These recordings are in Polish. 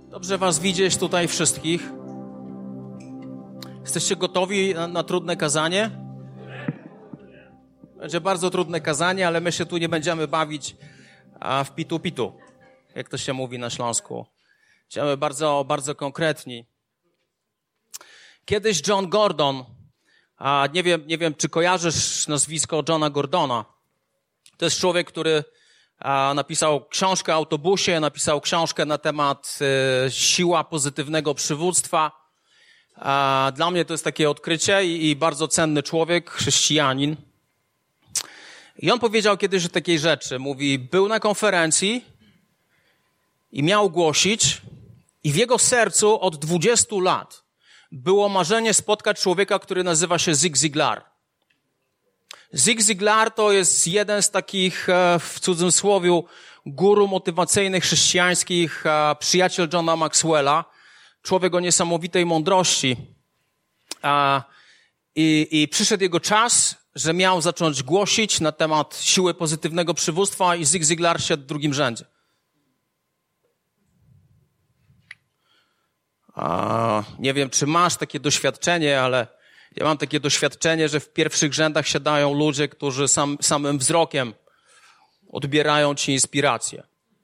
Dobrze was widzieć tutaj wszystkich. Jesteście gotowi na trudne kazanie? Będzie bardzo trudne kazanie, ale my się tu nie będziemy bawić w pitu-pitu, jak to się mówi na Śląsku. Będziemy bardzo, bardzo konkretni. Kiedyś John Gordon, nie wiem, czy kojarzysz nazwisko Johna Gordona. To jest człowiek, który napisał książkę o autobusie, napisał książkę na temat siła pozytywnego przywództwa. Dla mnie to jest takie odkrycie i bardzo cenny człowiek, chrześcijanin. I on powiedział kiedyś o takiej rzeczy. Mówi, był na konferencji i miał głosić i w jego sercu od 20 lat było marzenie spotkać człowieka, który nazywa się Zig Ziglar. Zig Ziglar to jest jeden z takich, w cudzysłowie, guru motywacyjnych chrześcijańskich, przyjaciel Johna Maxwella, człowiek o niesamowitej mądrości. I przyszedł jego czas, że miał zacząć głosić na temat siły pozytywnego przywództwa i Zig Ziglar siadł w drugim rzędzie. Nie wiem, czy masz takie doświadczenie, ale ja mam takie doświadczenie, że w pierwszych rzędach siadają ludzie, którzy samym wzrokiem odbierają ci inspirację.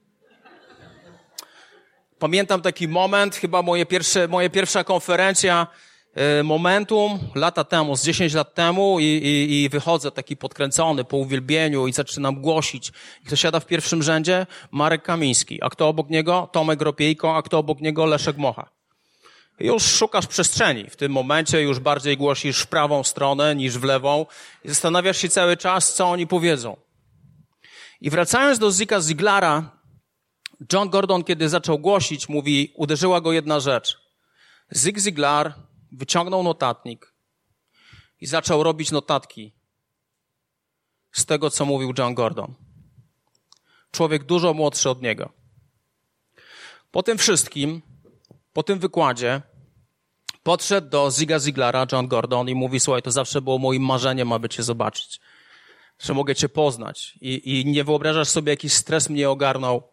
Pamiętam taki moment, chyba moja pierwsza konferencja Momentum, lata temu, z 10 lat temu i wychodzę taki podkręcony po uwielbieniu i zaczynam głosić. I kto siada w pierwszym rzędzie? Marek Kamiński. A kto obok niego? Tomek Ropiejko. A kto obok niego? Leszek Mocha. Już szukasz przestrzeni. W tym momencie już bardziej głosisz w prawą stronę niż w lewą i zastanawiasz się cały czas, co oni powiedzą. I wracając do Ziga Ziglara, John Gordon, kiedy zaczął głosić, mówi, uderzyła go jedna rzecz. Zig Ziglar wyciągnął notatnik i zaczął robić notatki z tego, co mówił John Gordon. Człowiek dużo młodszy od niego. Po tym wszystkim, po tym wykładzie podszedł do Ziga Ziglara John Gordon i mówi, słuchaj, to zawsze było moim marzeniem, aby cię zobaczyć, że mogę cię poznać. I nie wyobrażasz sobie, jaki stres mnie ogarnął,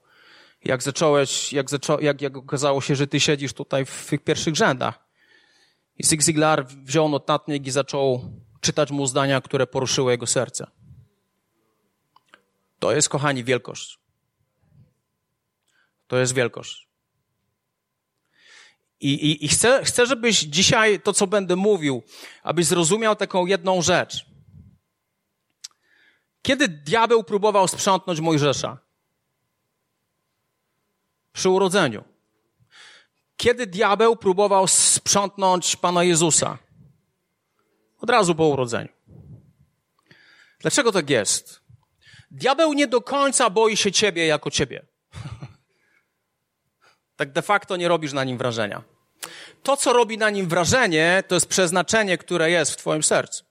jak okazało się, że ty siedzisz tutaj w tych pierwszych rzędach. I Zig Ziglar wziął notatnik i zaczął czytać mu zdania, które poruszyły jego serce. To jest, kochani, wielkość. To jest wielkość. I chcę, żebyś dzisiaj to, co będę mówił, abyś zrozumiał taką jedną rzecz. Kiedy diabeł próbował sprzątnąć Mojżesza? Przy urodzeniu. Kiedy diabeł próbował sprzątnąć Pana Jezusa? Od razu po urodzeniu. Dlaczego tak jest? Diabeł nie do końca boi się ciebie jako ciebie. Tak de facto nie robisz na nim wrażenia. To, co robi na nim wrażenie, to jest przeznaczenie, które jest w twoim sercu.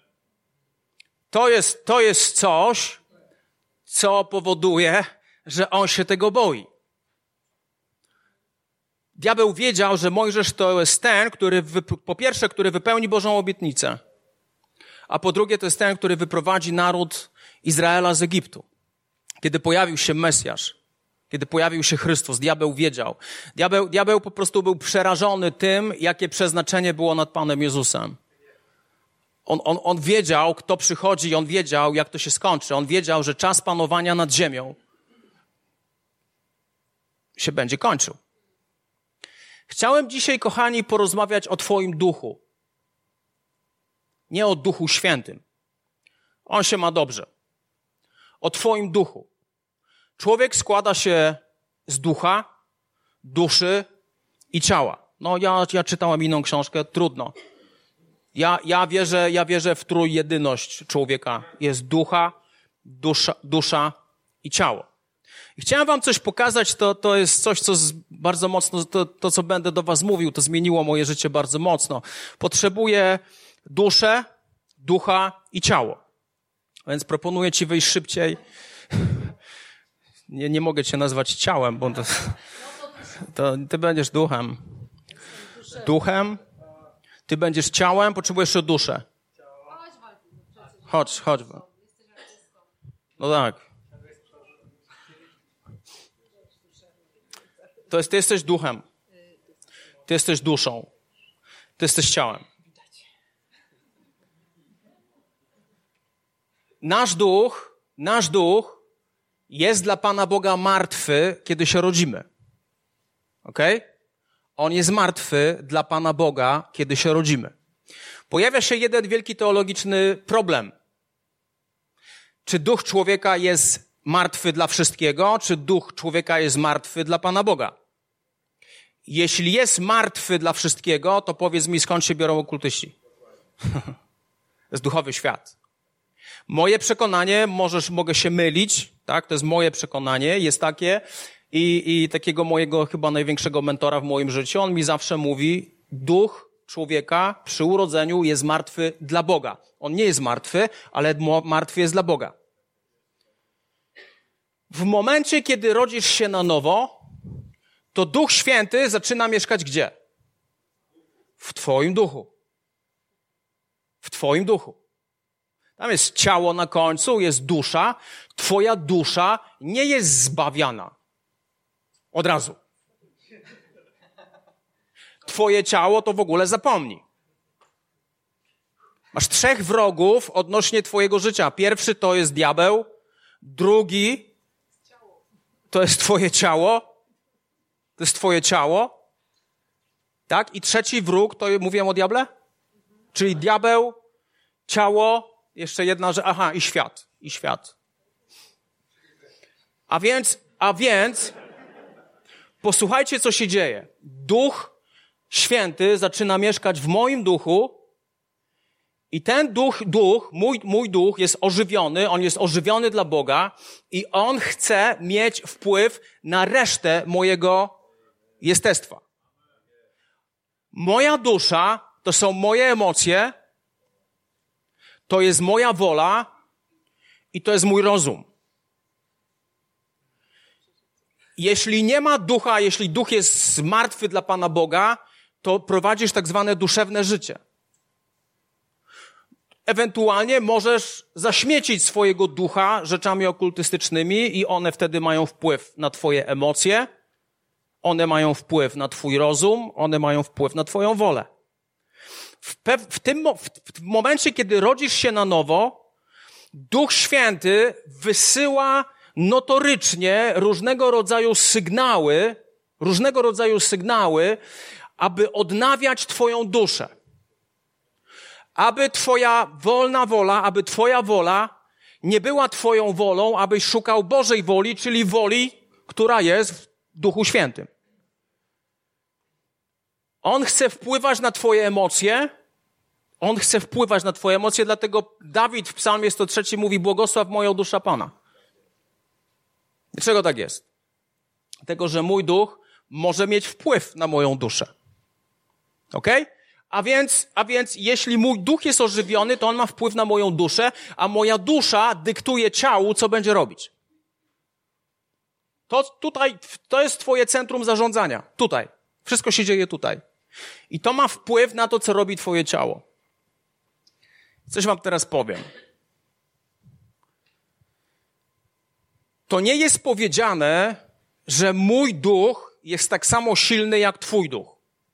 To jest coś, co powoduje, że on się tego boi. Diabeł wiedział, że Mojżesz to jest ten, po pierwsze, który wypełni Bożą obietnicę, a po drugie to jest ten, który wyprowadzi naród Izraela z Egiptu. Kiedy pojawił się Mesjasz, kiedy pojawił się Chrystus, diabeł wiedział. Diabeł po prostu był przerażony tym, jakie przeznaczenie było nad Panem Jezusem. On wiedział, kto przychodzi, on wiedział, jak to się skończy. On wiedział, że czas panowania nad ziemią się będzie kończył. Chciałem dzisiaj, kochani, porozmawiać o twoim duchu. Nie o Duchu Świętym. On się ma dobrze. O twoim duchu. Człowiek składa się z ducha, duszy i ciała. No ja czytałem inną książkę, trudno. Ja wierzę w trójjedyność człowieka. Jest ducha, dusza i ciało. I chciałem wam coś pokazać, to jest coś, co bardzo mocno, to co będę do was mówił, to zmieniło moje życie bardzo mocno. Potrzebuję duszę, ducha i ciało. Więc proponuję ci wyjść szybciej. Nie mogę cię nazwać ciałem, bo to ty będziesz duchem. Duchem, ty będziesz ciałem, potrzebujesz jeszcze duszę. Chodź. No tak. Ty jesteś duchem. Ty jesteś duszą. Ty jesteś ciałem. Nasz duch jest dla Pana Boga martwy, kiedy się rodzimy. Okej? On jest martwy dla Pana Boga, kiedy się rodzimy. Pojawia się jeden wielki teologiczny problem. Czy duch człowieka jest martwy dla wszystkiego, czy duch człowieka jest martwy dla Pana Boga? Jeśli jest martwy dla wszystkiego, to powiedz mi, skąd się biorą okultyści? To jest duchowy świat. Moje przekonanie, mogę się mylić, tak? To jest moje przekonanie, jest takie i takiego mojego chyba największego mentora w moim życiu, on mi zawsze mówi, duch człowieka przy urodzeniu jest martwy dla Boga. On nie jest martwy, ale martwy jest dla Boga. W momencie, kiedy rodzisz się na nowo, to Duch Święty zaczyna mieszkać gdzie? W twoim duchu. W twoim duchu. Tam jest ciało na końcu, jest dusza. Twoja dusza nie jest zbawiana. Od razu. Twoje ciało to w ogóle zapomnij. Masz 3 wrogów odnośnie twojego życia. Pierwszy to jest diabeł, drugi to jest twoje ciało. To jest twoje ciało. Tak? I trzeci wróg, to mówiłem o diable? Czyli diabeł, ciało, jeszcze jedna rzecz, i świat. I świat. A więc, posłuchajcie, co się dzieje. Duch Święty zaczyna mieszkać w moim duchu i ten mój duch jest ożywiony, on jest ożywiony dla Boga i on chce mieć wpływ na resztę mojego jestestwa. Moja dusza to są moje emocje, to jest moja wola i to jest mój rozum. Jeśli nie ma ducha, jeśli duch jest martwy dla Pana Boga, to prowadzisz tak zwane duszewne życie. Ewentualnie możesz zaśmiecić swojego ducha rzeczami okultystycznymi i one wtedy mają wpływ na twoje emocje, one mają wpływ na twój rozum, one mają wpływ na twoją wolę. W momencie, kiedy rodzisz się na nowo, Duch Święty wysyła notorycznie różnego rodzaju sygnały, aby odnawiać twoją duszę. Aby twoja wolna wola, aby twoja wola nie była twoją wolą, abyś szukał Bożej woli, czyli woli, która jest w Duchu Świętym. On chce wpływać na twoje emocje. Dlatego Dawid w Psalmie 103 mówi, błogosław moją duszę Pana. Dlaczego tak jest? Dlatego, że mój duch może mieć wpływ na moją duszę. Okej? A więc jeśli mój duch jest ożywiony, to on ma wpływ na moją duszę, a moja dusza dyktuje ciału, co będzie robić. To jest twoje centrum zarządzania. Tutaj. Wszystko się dzieje tutaj. I to ma wpływ na to, co robi twoje ciało. Coś wam teraz powiem. To nie jest powiedziane, że mój duch jest tak samo silny jak twój duch.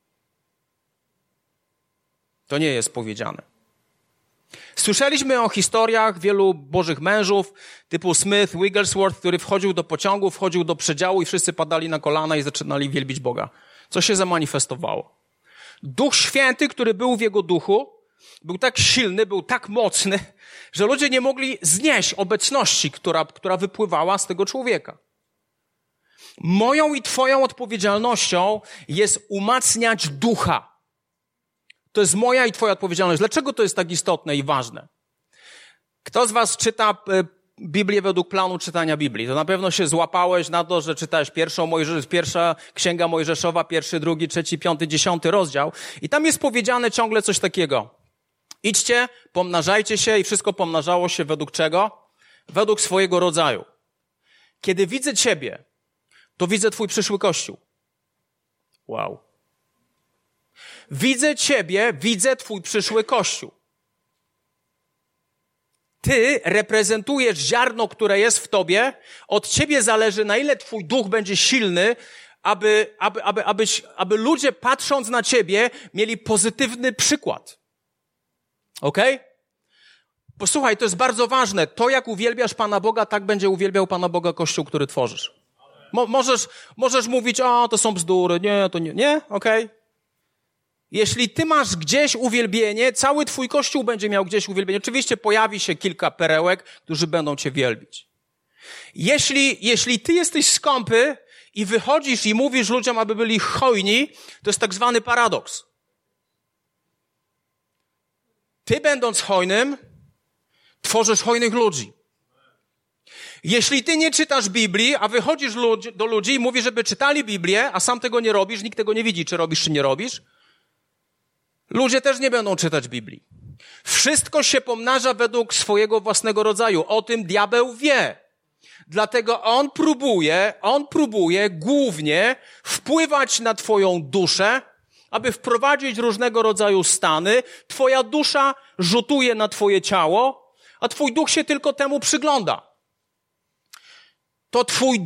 To nie jest powiedziane. Słyszeliśmy o historiach wielu bożych mężów, typu Smith, Wigglesworth, który wchodził do pociągu, wchodził do przedziału i wszyscy padali na kolana i zaczynali wielbić Boga. Co się zamanifestowało? Duch Święty, który był w jego duchu, był tak silny, był tak mocny, że ludzie nie mogli znieść obecności, która wypływała z tego człowieka. Moją i twoją odpowiedzialnością jest umacniać ducha. To jest moja i twoja odpowiedzialność. Dlaczego to jest tak istotne i ważne? Kto z was czyta Biblię według planu czytania Biblii? To na pewno się złapałeś na to, że czytałeś pierwsza Księga Mojżeszowa, 1, 2, 3, 5, 10 rozdział. I tam jest powiedziane ciągle coś takiego. Idźcie, pomnażajcie się i wszystko pomnażało się według czego? Według swojego rodzaju. Kiedy widzę ciebie, to widzę twój przyszły Kościół. Wow. Widzę ciebie, widzę twój przyszły Kościół. Ty reprezentujesz ziarno, które jest w tobie. Od ciebie zależy, na ile twój duch będzie silny, aby ludzie patrząc na ciebie mieli pozytywny przykład. Okej? Posłuchaj, to jest bardzo ważne. To, jak uwielbiasz Pana Boga, tak będzie uwielbiał Pana Boga Kościół, który tworzysz. Możesz mówić, to są bzdury, nie, to nie. Nie? Okej? Jeśli ty masz gdzieś uwielbienie, cały twój Kościół będzie miał gdzieś uwielbienie. Oczywiście pojawi się kilka perełek, którzy będą cię wielbić. Jeśli ty jesteś skąpy i wychodzisz i mówisz ludziom, aby byli hojni, to jest tak zwany paradoks. Ty, będąc hojnym, tworzysz hojnych ludzi. Jeśli ty nie czytasz Biblii, a wychodzisz do ludzi i mówisz, żeby czytali Biblię, a sam tego nie robisz, nikt tego nie widzi, czy robisz, czy nie robisz, ludzie też nie będą czytać Biblii. Wszystko się pomnaża według swojego własnego rodzaju. O tym diabeł wie. Dlatego on próbuje głównie wpływać na twoją duszę, aby wprowadzić różnego rodzaju stany. Twoja dusza rzutuje na twoje ciało, a twój duch się tylko temu przygląda. To twój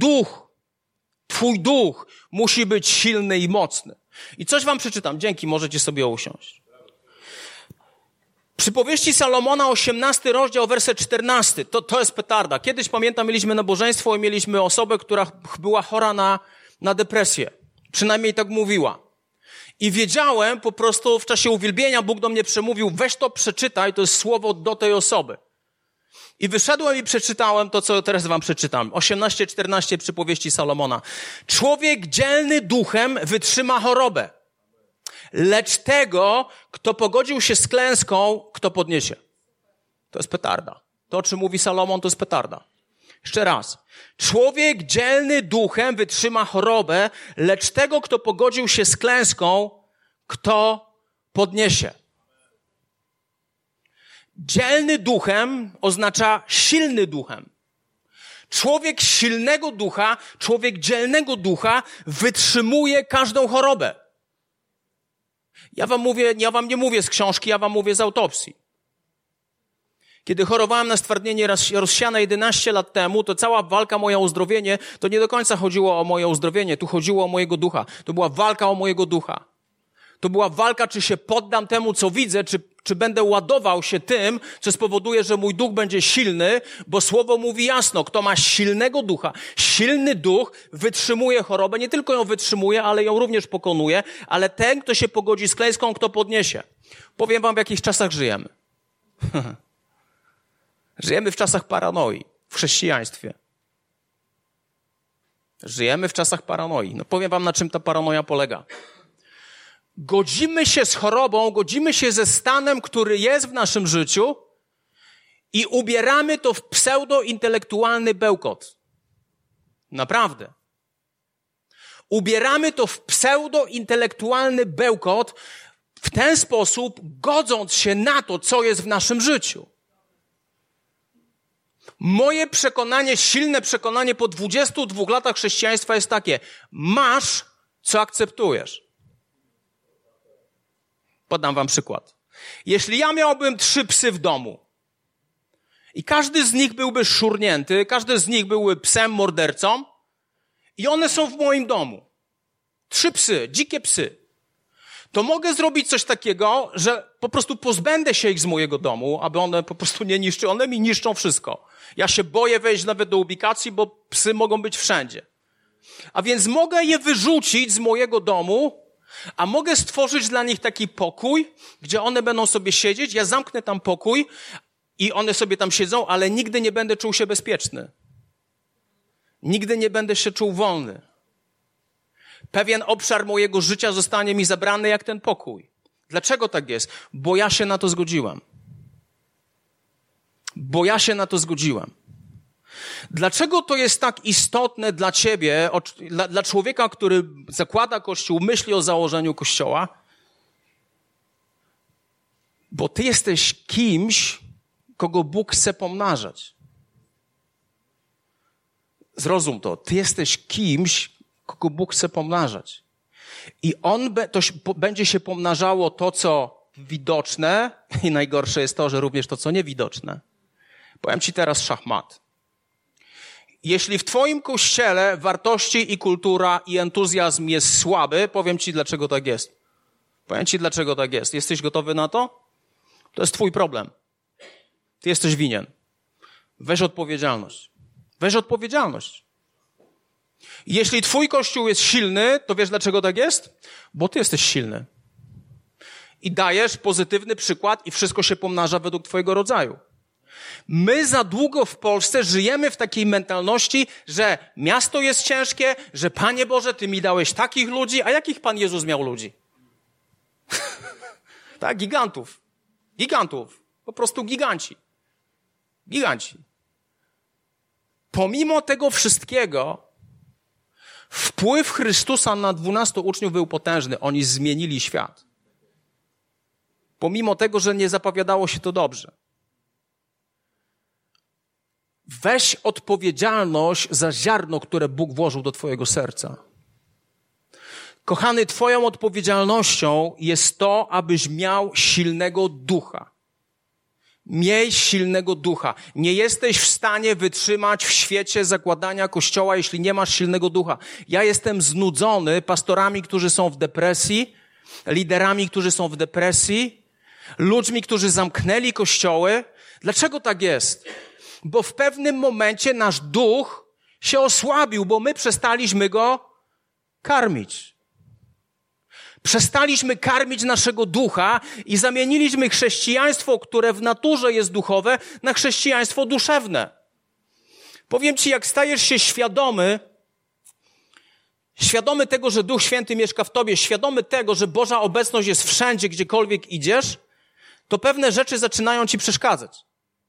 duch musi być silny i mocny. I coś wam przeczytam. Dzięki, możecie sobie usiąść. Przypowieści Salomona, 18 rozdział, werset 14. To jest petarda. Kiedyś, pamiętam, mieliśmy nabożeństwo i mieliśmy osobę, która była chora na depresję. Przynajmniej tak mówiła. I wiedziałem po prostu w czasie uwielbienia, Bóg do mnie przemówił, weź to przeczytaj, to jest słowo do tej osoby. I wyszedłem i przeczytałem to, co teraz wam przeczytam. 18:14 przypowieści Salomona. Człowiek dzielny duchem wytrzyma chorobę, lecz tego, kto pogodził się z klęską, kto podniesie. To jest petarda. To, o czym mówi Salomon, to jest petarda. Jeszcze raz. Człowiek dzielny duchem wytrzyma chorobę, lecz tego, kto pogodził się z klęską, kto podniesie. Dzielny duchem oznacza silny duchem. Człowiek silnego ducha, człowiek dzielnego ducha wytrzymuje każdą chorobę. Ja wam nie mówię z książki, ja wam mówię z autopsji. Kiedy chorowałem na stwardnienie rozsiane 11 lat temu, to cała walka moja o uzdrowienie, to nie do końca chodziło o moje uzdrowienie, tu chodziło o mojego ducha. To była walka o mojego ducha. To była walka, czy się poddam temu, co widzę, czy będę ładował się tym, co spowoduje, że mój duch będzie silny, bo Słowo mówi jasno, kto ma silnego ducha, silny duch wytrzymuje chorobę, nie tylko ją wytrzymuje, ale ją również pokonuje, ale ten, kto się pogodzi z klęską, kto podniesie. Powiem wam, w jakich czasach żyjemy. Żyjemy w czasach paranoi, w chrześcijaństwie. Żyjemy w czasach paranoi. No powiem wam, na czym ta paranoja polega. Godzimy się z chorobą, godzimy się ze stanem, który jest w naszym życiu i ubieramy to w pseudo-intelektualny bełkot. Naprawdę. Ubieramy to w pseudo-intelektualny bełkot w ten sposób, godząc się na to, co jest w naszym życiu. Moje przekonanie, silne przekonanie po 22 latach chrześcijaństwa jest takie: masz, co akceptujesz. Podam wam przykład. Jeśli ja miałbym 3 psy w domu i każdy z nich byłby szurnięty, każdy z nich byłby psem mordercą i one są w moim domu. 3 psy, dzikie psy. To mogę zrobić coś takiego, że po prostu pozbędę się ich z mojego domu, aby one po prostu nie niszczyły. One mi niszczą wszystko. Ja się boję wejść nawet do ubikacji, bo psy mogą być wszędzie. A więc mogę je wyrzucić z mojego domu, a mogę stworzyć dla nich taki pokój, gdzie one będą sobie siedzieć, ja zamknę tam pokój i one sobie tam siedzą, ale nigdy nie będę czuł się bezpieczny. Nigdy nie będę się czuł wolny. Pewien obszar mojego życia zostanie mi zabrany jak ten pokój. Dlaczego tak jest? Bo ja się na to zgodziłem. Dlaczego to jest tak istotne dla ciebie, dla człowieka, który zakłada Kościół, myśli o założeniu Kościoła? Bo ty jesteś kimś, kogo Bóg chce pomnażać. Zrozum to. Ty jesteś kimś, kogo Bóg chce pomnażać. I będzie się pomnażało to, co widoczne, i najgorsze jest to, że również to, co niewidoczne. Powiem ci teraz szachmat. Jeśli w twoim kościele wartości i kultura i entuzjazm jest słaby, powiem ci, dlaczego tak jest. Powiem ci, dlaczego tak jest. Jesteś gotowy na to? To jest twój problem. Ty jesteś winien. Weź odpowiedzialność. Weź odpowiedzialność. Jeśli twój kościół jest silny, to wiesz, dlaczego tak jest? Bo ty jesteś silny. I dajesz pozytywny przykład i wszystko się pomnaża według twojego rodzaju. My za długo w Polsce żyjemy w takiej mentalności, że miasto jest ciężkie, że Panie Boże, Ty mi dałeś takich ludzi, a jakich Pan Jezus miał ludzi? Tak, gigantów. Gigantów. Po prostu giganci. Giganci. Pomimo tego wszystkiego, wpływ Chrystusa na 12 uczniów był potężny. Oni zmienili świat. Pomimo tego, że nie zapowiadało się to dobrze. Weź odpowiedzialność za ziarno, które Bóg włożył do twojego serca. Kochany, twoją odpowiedzialnością jest to, abyś miał silnego ducha. Miej silnego ducha. Nie jesteś w stanie wytrzymać w świecie zakładania kościoła, jeśli nie masz silnego ducha. Ja jestem znudzony pastorami, którzy są w depresji, liderami, którzy są w depresji, ludźmi, którzy zamknęli kościoły. Dlaczego tak jest? Bo w pewnym momencie nasz duch się osłabił, bo my przestaliśmy go karmić. Przestaliśmy karmić naszego ducha i zamieniliśmy chrześcijaństwo, które w naturze jest duchowe, na chrześcijaństwo duszewne. Powiem ci, jak stajesz się świadomy tego, że Duch Święty mieszka w tobie, świadomy tego, że Boża obecność jest wszędzie, gdziekolwiek idziesz, to pewne rzeczy zaczynają ci przeszkadzać.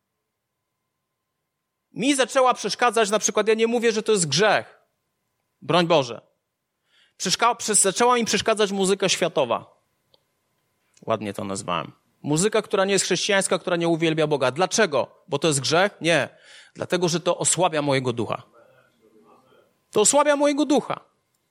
Mi zaczęła przeszkadzać, na przykład, ja nie mówię, że to jest grzech. Broń Boże. Zaczęła mi przeszkadzać muzyka światowa. Ładnie to nazwałem. Muzyka, która nie jest chrześcijańska, która nie uwielbia Boga. Dlaczego? Bo to jest grzech? Nie. Dlatego, że to osłabia mojego ducha. To osłabia mojego ducha.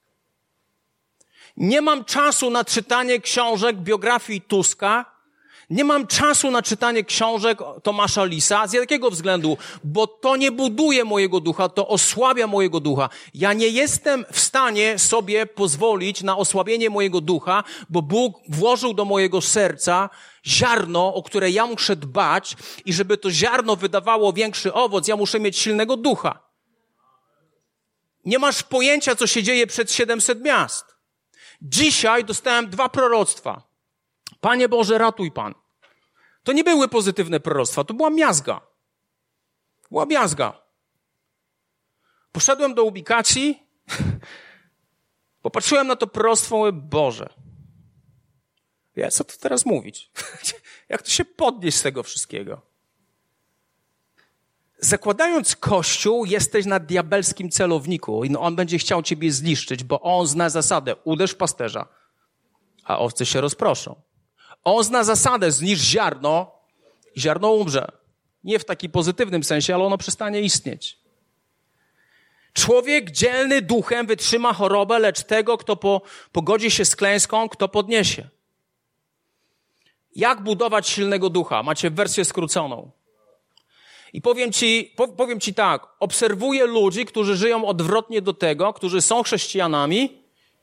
Nie mam czasu na czytanie książek, biografii Tuska. Nie mam czasu na czytanie książek Tomasza Lisa. Z jakiego względu? Bo to nie buduje mojego ducha, to osłabia mojego ducha. Ja nie jestem w stanie sobie pozwolić na osłabienie mojego ducha, bo Bóg włożył do mojego serca ziarno, o które ja muszę dbać i żeby to ziarno wydawało większy owoc, ja muszę mieć silnego ducha. Nie masz pojęcia, co się dzieje przed 700 miast. Dzisiaj dostałem 2 proroctwa. Panie Boże, ratuj Pan. To nie były pozytywne proroctwa, to była miazga. Była miazga. Poszedłem do ubikacji, popatrzyłem na to proroctwo, mówię, Boże, co tu teraz mówić? Jak to się podnieść z tego wszystkiego? Zakładając Kościół, jesteś na diabelskim celowniku i on będzie chciał ciebie zniszczyć, bo on zna zasadę, uderz pasterza, a owce się rozproszą. On zna zasadę, zniszcz ziarno i ziarno umrze. Nie w takim pozytywnym sensie, ale ono przestanie istnieć. Człowiek dzielny duchem wytrzyma chorobę, lecz tego, kto pogodzi się z klęską, kto podniesie. Jak budować silnego ducha? Macie wersję skróconą. I powiem ci tak, obserwuję ludzi, którzy żyją odwrotnie do tego, którzy są chrześcijanami,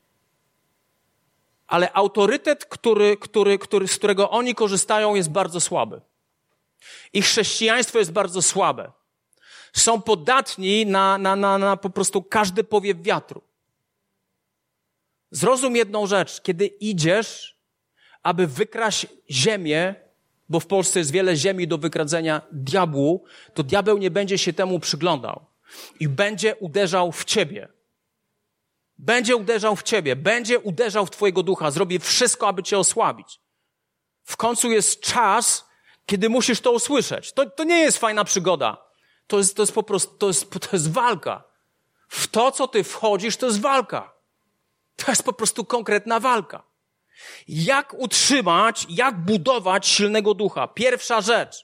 ale autorytet, z którego oni korzystają, jest bardzo słaby. Ich chrześcijaństwo jest bardzo słabe. Są podatni na po prostu każdy powiew wiatru. Zrozum jedną rzecz. Kiedy idziesz, aby wykraść ziemię, bo w Polsce jest wiele ziemi do wykradzenia diabłu, to diabeł nie będzie się temu przyglądał i będzie uderzał w ciebie. Będzie uderzał w ciebie, będzie uderzał w twojego ducha, zrobi wszystko, aby cię osłabić. W końcu jest czas, kiedy musisz to usłyszeć. To nie jest fajna przygoda. To jest po prostu, to jest walka. W to, co ty wchodzisz, to jest walka. To jest po prostu konkretna walka. Jak utrzymać, jak budować silnego ducha? Pierwsza rzecz.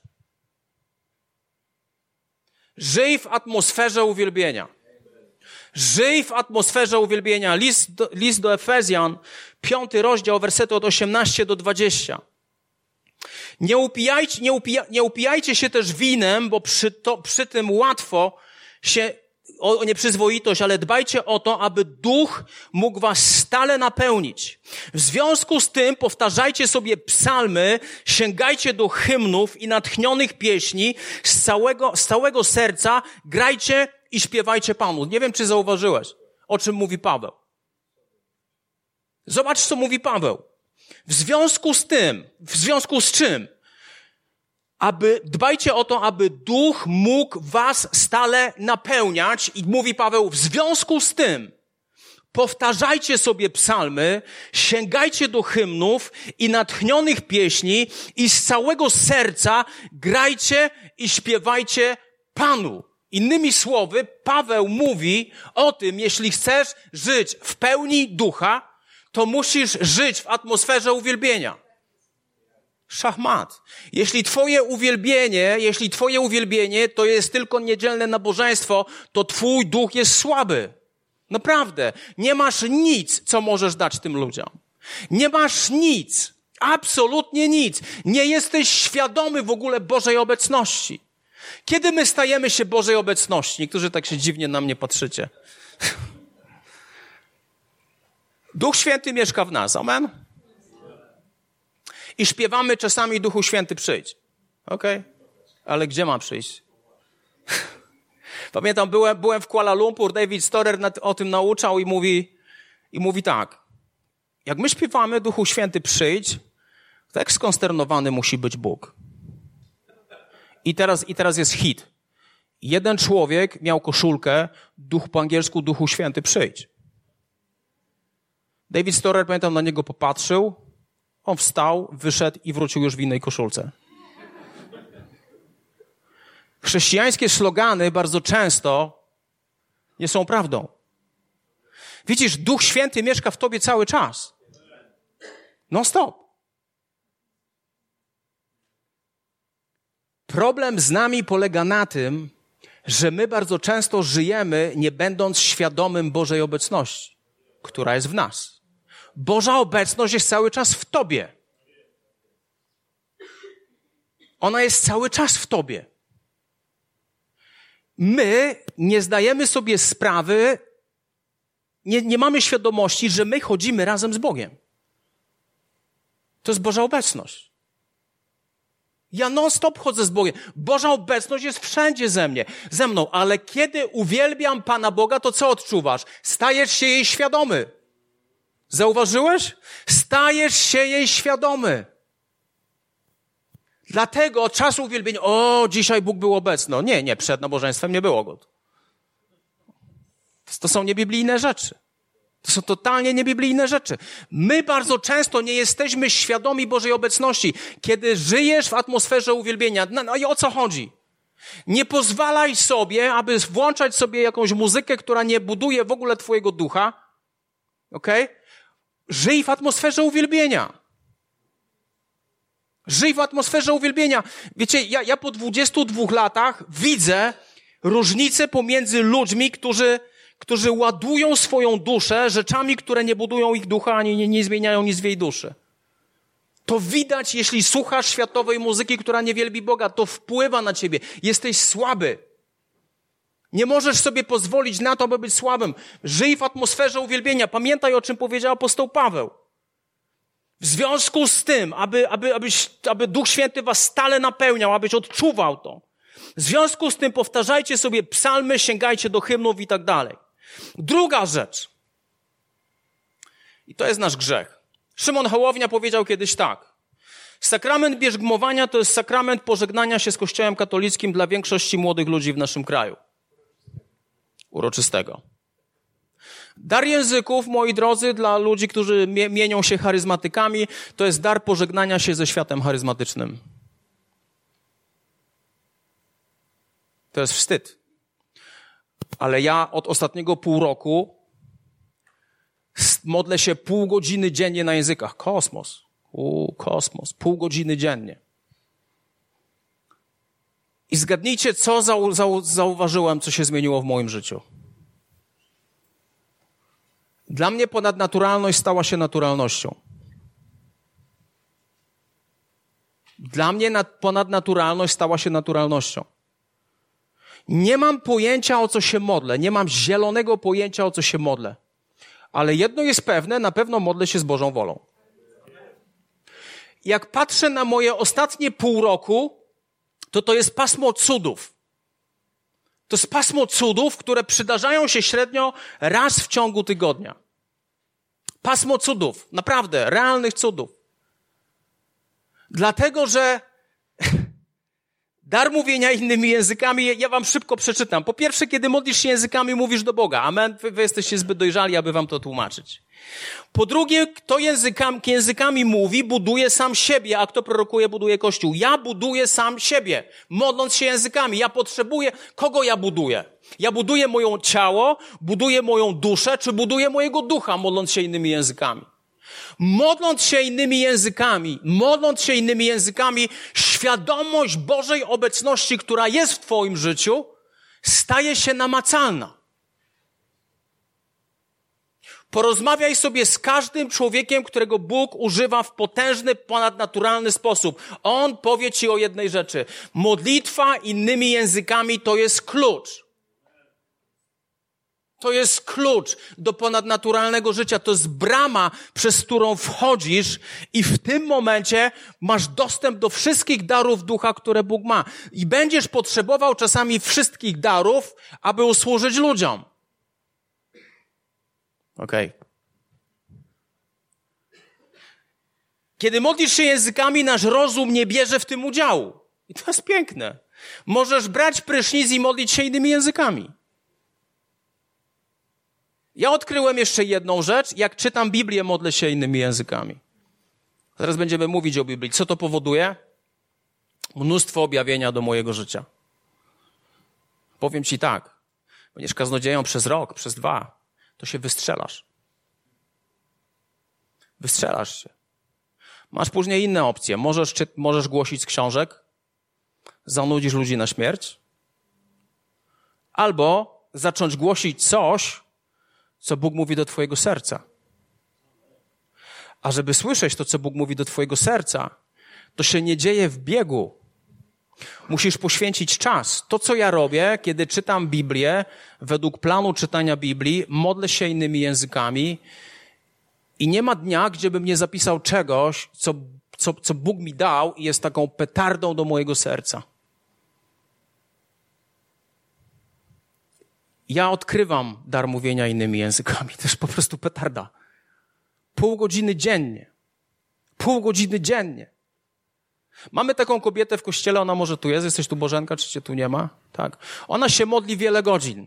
Żyj w atmosferze uwielbienia. Żyj w atmosferze uwielbienia. List do Efezjan, 5 rozdział, wersety od 18 do 20. Nie upijajcie się też winem, bo przy tym łatwo się o nieprzyzwoitość, ale dbajcie o to, aby Duch mógł was stale napełnić. W związku z tym powtarzajcie sobie psalmy, sięgajcie do hymnów i natchnionych pieśni z całego serca, grajcie i śpiewajcie Panu. Nie wiem, czy zauważyłeś, o czym mówi Paweł. Zobacz, co mówi Paweł. W związku z czym? Dbajcie o to, aby Duch mógł was stale napełniać i mówi Paweł, w związku z tym powtarzajcie sobie psalmy, sięgajcie do hymnów i natchnionych pieśni i z całego serca grajcie i śpiewajcie Panu. Innymi słowy, Paweł mówi o tym, jeśli chcesz żyć w pełni Ducha, to musisz żyć w atmosferze uwielbienia. Szachmat. Jeśli twoje uwielbienie to jest tylko niedzielne nabożeństwo, to twój duch jest słaby. Naprawdę. Nie masz nic, co możesz dać tym ludziom. Nie masz nic. Absolutnie nic. Nie jesteś świadomy w ogóle Bożej obecności. Kiedy my stajemy się Bożej obecności? Niektórzy tak się dziwnie na mnie patrzycie. Duch Święty mieszka w nas. Amen? I śpiewamy czasami Duchu Święty przyjdź. Okej? Ale gdzie ma przyjść? Pamiętam, byłem w Kuala Lumpur, David Storer o tym nauczał i mówi tak. Jak my śpiewamy Duchu Święty przyjdź, to jak skonsternowany musi być Bóg. I teraz jest hit. Jeden człowiek miał koszulkę, po angielsku Duchu Święty przyjdź. David Storer, pamiętam, na niego popatrzył, on wstał, wyszedł i wrócił już w innej koszulce. Chrześcijańskie slogany bardzo często nie są prawdą. Widzisz, Duch Święty mieszka w tobie cały czas. Non stop. Problem z nami polega na tym, że my bardzo często żyjemy, nie będąc świadomym Bożej obecności, która jest w nas. Boża obecność jest cały czas w tobie. Ona jest cały czas w tobie. My nie zdajemy sobie sprawy, nie mamy świadomości, że my chodzimy razem z Bogiem. To jest Boża obecność. Ja non-stop chodzę z Bogiem. Boża obecność jest wszędzie ze mną, ale kiedy uwielbiam Pana Boga, to co odczuwasz? Stajesz się jej świadomy. Zauważyłeś? Stajesz się jej świadomy. Dlatego od czasu uwielbienia, dzisiaj Bóg był obecny. Nie, przed nabożeństwem nie było Go. To są niebiblijne rzeczy. To są totalnie niebiblijne rzeczy. My bardzo często nie jesteśmy świadomi Bożej obecności. Kiedy żyjesz w atmosferze uwielbienia, no i o co chodzi? Nie pozwalaj sobie, aby włączać sobie jakąś muzykę, która nie buduje w ogóle twojego ducha. Okej? Żyj w atmosferze uwielbienia. Żyj w atmosferze uwielbienia. Wiecie, ja po 22 latach widzę różnicę pomiędzy ludźmi, którzy ładują swoją duszę rzeczami, które nie budują ich ducha, ani nie zmieniają nic w jej duszy. To widać, jeśli słuchasz światowej muzyki, która nie wielbi Boga, to wpływa na ciebie. Jesteś słaby. Nie możesz sobie pozwolić na to, aby być słabym. Żyj w atmosferze uwielbienia. Pamiętaj, o czym powiedział apostoł Paweł. W związku z tym, aby Duch Święty was stale napełniał, abyś odczuwał to. W związku z tym powtarzajcie sobie psalmy, sięgajcie do hymnów i tak dalej. Druga rzecz. I to jest nasz grzech. Szymon Hołownia powiedział kiedyś tak. Sakrament bierzmowania to jest sakrament pożegnania się z Kościołem katolickim dla większości młodych ludzi w naszym kraju. Uroczystego. Dar języków, moi drodzy, dla ludzi, którzy mienią się charyzmatykami, to jest dar pożegnania się ze światem charyzmatycznym. To jest wstyd. Ale ja od ostatniego pół roku modlę się pół godziny dziennie na językach. Kosmos. Kosmos. Pół godziny dziennie. I zgadnijcie, co zauważyłem, co się zmieniło w moim życiu. Dla mnie ponadnaturalność stała się naturalnością. Dla mnie ponadnaturalność stała się naturalnością. Nie mam pojęcia, o co się modlę. Nie mam zielonego pojęcia, o co się modlę. Ale jedno jest pewne, na pewno modlę się z Bożą wolą. Jak patrzę na moje ostatnie pół roku, to jest pasmo cudów. To jest pasmo cudów, które przydarzają się średnio raz w ciągu tygodnia. Pasmo cudów, naprawdę, realnych cudów. Dlatego, że dar mówienia innymi językami, ja wam szybko przeczytam. Po pierwsze, kiedy modlisz się językami, mówisz do Boga. Amen. Wy jesteście zbyt dojrzali, aby wam to tłumaczyć. Po drugie, kto językami mówi, buduje sam siebie, a kto prorokuje, buduje Kościół. Ja buduję sam siebie, modląc się językami. Ja potrzebuję, kogo ja buduję? Ja buduję moje ciało, buduję moją duszę, czy buduję mojego ducha, modląc się innymi językami? Modląc się innymi językami, świadomość Bożej obecności, która jest w twoim życiu, staje się namacalna. Porozmawiaj sobie z każdym człowiekiem, którego Bóg używa w potężny, ponadnaturalny sposób. On powie ci o jednej rzeczy. Modlitwa innymi językami to jest klucz. To jest klucz do ponadnaturalnego życia. To jest brama, przez którą wchodzisz i w tym momencie masz dostęp do wszystkich darów ducha, które Bóg ma. I będziesz potrzebował czasami wszystkich darów, aby usłużyć ludziom. Okej. Kiedy modlisz się językami, nasz rozum nie bierze w tym udziału. I to jest piękne. Możesz brać prysznic i modlić się innymi językami. Ja odkryłem jeszcze jedną rzecz. Jak czytam Biblię, modlę się innymi językami. Zaraz będziemy mówić o Biblii. Co to powoduje? Mnóstwo objawienia do mojego życia. Powiem ci tak. Będziesz kaznodzieją przez rok, przez 2. To się wystrzelasz. Wystrzelasz się. Masz później inne opcje. Możesz głosić z książek, zanudzisz ludzi na śmierć, albo zacząć głosić coś, co Bóg mówi do twojego serca. A żeby słyszeć to, co Bóg mówi do twojego serca, to się nie dzieje w biegu. Musisz poświęcić czas. To, co ja robię, kiedy czytam Biblię, według planu czytania Biblii, modlę się innymi językami i nie ma dnia, gdzie bym nie zapisał czegoś, co Bóg mi dał i jest taką petardą do mojego serca. Ja odkrywam dar mówienia innymi językami. To jest po prostu petarda. Pół godziny dziennie. Mamy taką kobietę w kościele, ona może tu jest, jesteś tu Bożenka, czy cię tu nie ma? Tak. Ona się modli wiele godzin.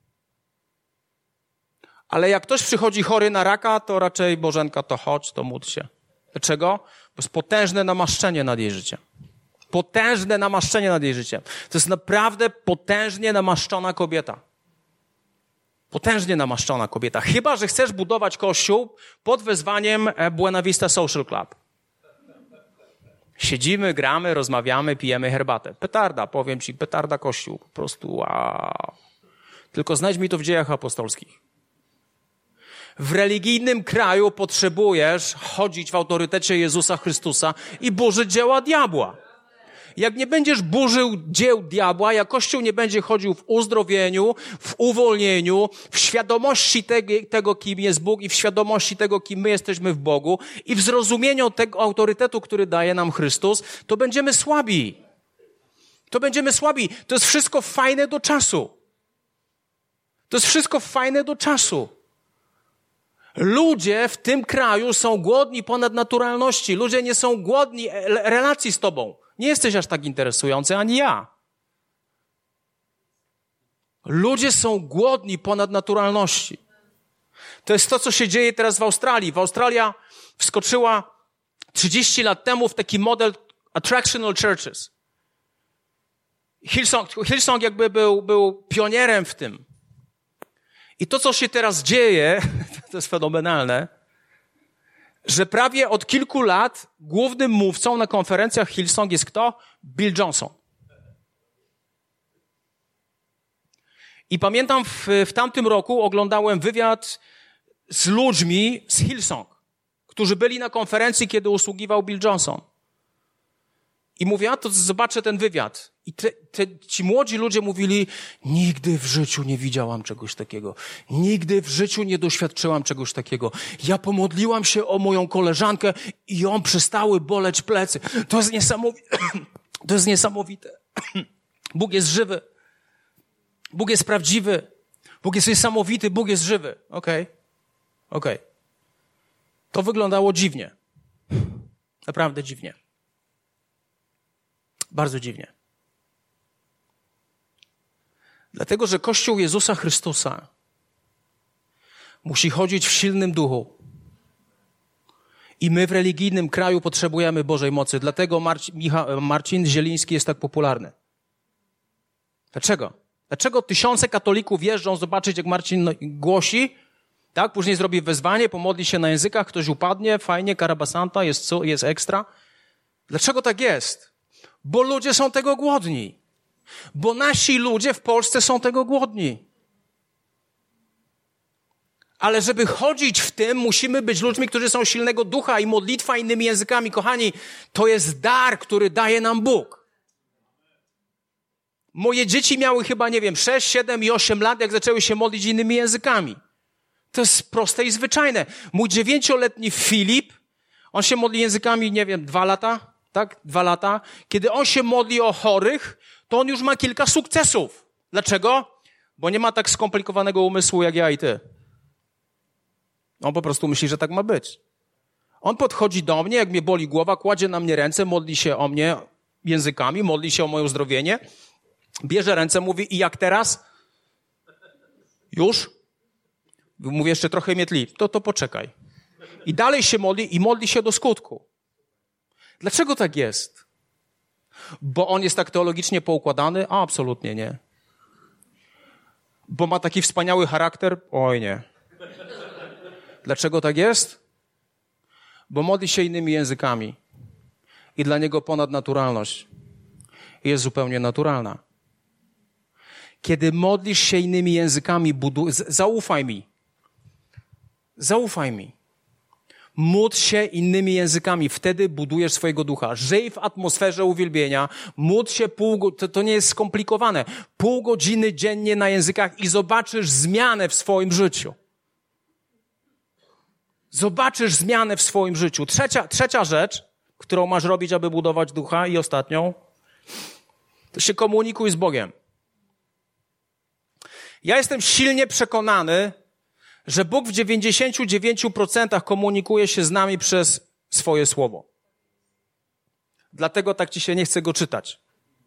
Ale jak ktoś przychodzi chory na raka, to raczej Bożenka, to chodź, to módl się. Dlaczego? Bo jest potężne namaszczenie nad jej życiem. Potężne namaszczenie nad jej życiem. To jest naprawdę potężnie namaszczona kobieta. Potężnie namaszczona kobieta. Chyba że chcesz budować kościół pod wezwaniem Buena Vista Social Club. Siedzimy, gramy, rozmawiamy, pijemy herbatę. Petarda, powiem ci, petarda kościół. Po prostu wow. Tylko znajdź mi to w Dziejach Apostolskich. W religijnym kraju potrzebujesz chodzić w autorytecie Jezusa Chrystusa i burzyć dzieła diabła. Jak nie będziesz burzył dzieł diabła, jak Kościół nie będzie chodził w uzdrowieniu, w uwolnieniu, w świadomości tego, kim jest Bóg i w świadomości tego, kim my jesteśmy w Bogu i w zrozumieniu tego autorytetu, który daje nam Chrystus, to będziemy słabi. To jest wszystko fajne do czasu. Ludzie w tym kraju są głodni ponadnaturalności. Ludzie nie są głodni relacji z tobą. Nie jesteś aż tak interesujący, ani ja. Ludzie są głodni ponadnaturalności. To jest to, co się dzieje teraz w Australii. Australia wskoczyła 30 lat temu w taki model attractional churches. Hillsong jakby był pionierem w tym. I to, co się teraz dzieje, to jest fenomenalne, że prawie od kilku lat głównym mówcą na konferencjach Hillsong jest kto? Bill Johnson. I pamiętam w tamtym roku oglądałem wywiad z ludźmi z Hillsong, którzy byli na konferencji, kiedy usługiwał Bill Johnson. I mówię, a to zobaczę ten wywiad. I ci młodzi ludzie mówili, nigdy w życiu nie widziałam czegoś takiego. Nigdy w życiu nie doświadczyłam czegoś takiego. Ja pomodliłam się o moją koleżankę i ją przestały boleć plecy. To jest niesamowite. To jest niesamowite. Bóg jest żywy. Bóg jest prawdziwy. Bóg jest niesamowity. Bóg jest żywy. Okej. To wyglądało dziwnie. Naprawdę dziwnie. Bardzo dziwnie. Dlatego, że Kościół Jezusa Chrystusa musi chodzić w silnym duchu. I my w religijnym kraju potrzebujemy Bożej mocy. Dlatego Marcin Zieliński jest tak popularny. Dlaczego? Dlaczego tysiące katolików jeżdżą zobaczyć, jak Marcin głosi, tak? Później zrobi wezwanie, pomodli się na językach, ktoś upadnie, fajnie, karabasanta, jest ekstra. Dlaczego tak jest? Bo ludzie są tego głodni. Bo nasi ludzie w Polsce są tego głodni. Ale żeby chodzić w tym, musimy być ludźmi, którzy są silnego ducha i modlitwa innymi językami. Kochani, to jest dar, który daje nam Bóg. Moje dzieci miały chyba, 6, 7 i 8 lat, jak zaczęły się modlić innymi językami. To jest proste i zwyczajne. Mój 9-letni Filip, on się modli językami, 2 lata, tak? 2 lata. Kiedy on się modli o chorych, to on już ma kilka sukcesów. Dlaczego? Bo nie ma tak skomplikowanego umysłu jak ja i ty. On po prostu myśli, że tak ma być. On podchodzi do mnie, jak mnie boli głowa, kładzie na mnie ręce, modli się o mnie językami, modli się o moje uzdrowienie, bierze ręce, mówi, i jak teraz? Już? Mówię, jeszcze trochę mnie tli. To poczekaj. I dalej się modli i modli się do skutku. Dlaczego tak jest? Bo on jest tak teologicznie poukładany? A, absolutnie nie. Bo ma taki wspaniały charakter? Oj, nie. Dlaczego tak jest? Bo modli się innymi językami. I dla niego ponadnaturalność jest zupełnie naturalna. Kiedy modlisz się innymi językami, zaufaj mi. Zaufaj mi. Módl się innymi językami, wtedy budujesz swojego ducha. Żyj w atmosferze uwielbienia, módl się to nie jest skomplikowane. 0,5 godziny dziennie na językach i zobaczysz zmianę w swoim życiu. Zobaczysz zmianę w swoim życiu. Trzecia rzecz, którą masz robić, aby budować ducha, i ostatnią, to się komunikuj z Bogiem. Ja jestem silnie przekonany, że Bóg w 99% komunikuje się z nami przez swoje słowo. Dlatego tak ci się nie chce go czytać.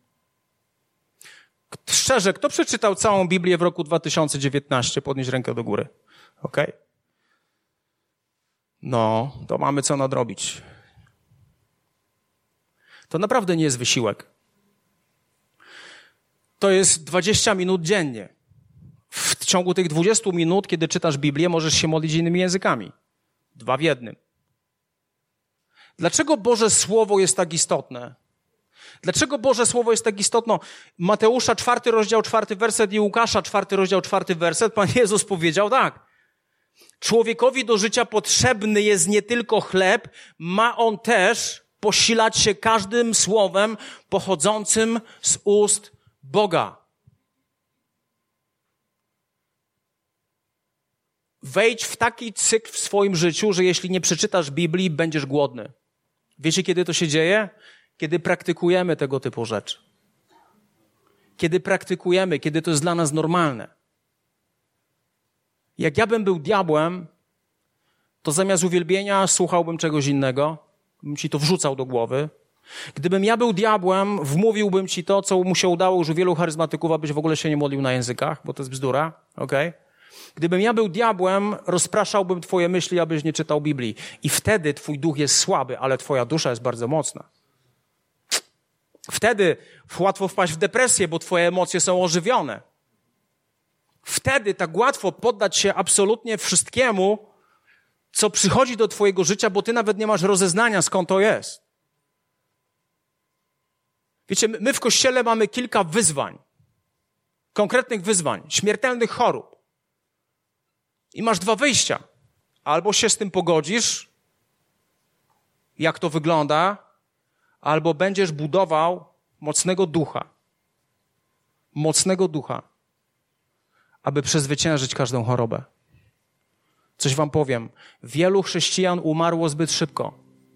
Szczerze, kto przeczytał całą Biblię w roku 2019? Podnieś rękę do góry. Okej? No, to mamy co nadrobić. To naprawdę nie jest wysiłek. To jest 20 minut dziennie. W ciągu tych 20 minut, kiedy czytasz Biblię, możesz się modlić innymi językami. 2 w 1. Dlaczego Boże Słowo jest tak istotne? Dlaczego Boże Słowo jest tak istotne? Mateusza 4 rozdział 4 werset i Łukasza 4 rozdział 4 werset. Pan Jezus powiedział tak. Człowiekowi do życia potrzebny jest nie tylko chleb, ma on też posilać się każdym słowem pochodzącym z ust Boga. Wejdź w taki cykl w swoim życiu, że jeśli nie przeczytasz Biblii, będziesz głodny. Wiecie, kiedy to się dzieje? Kiedy praktykujemy tego typu rzeczy. Kiedy praktykujemy, kiedy to jest dla nas normalne. Jak ja bym był diabłem, to zamiast uwielbienia słuchałbym czegoś innego, bym ci to wrzucał do głowy. Gdybym ja był diabłem, wmówiłbym ci to, co mu się udało już u wielu charyzmatyków, abyś w ogóle się nie modlił na językach, bo to jest bzdura, okej? Gdybym ja był diabłem, rozpraszałbym twoje myśli, abyś nie czytał Biblii. I wtedy twój duch jest słaby, ale twoja dusza jest bardzo mocna. Wtedy łatwo wpaść w depresję, bo twoje emocje są ożywione. Wtedy tak łatwo poddać się absolutnie wszystkiemu, co przychodzi do twojego życia, bo ty nawet nie masz rozeznania, skąd to jest. Wiecie, my w Kościele mamy kilka wyzwań. Konkretnych wyzwań, śmiertelnych chorób. I masz 2 wyjścia. Albo się z tym pogodzisz, jak to wygląda, albo będziesz budował mocnego ducha, aby przezwyciężyć każdą chorobę. Coś wam powiem. Wielu chrześcijan umarło zbyt szybko.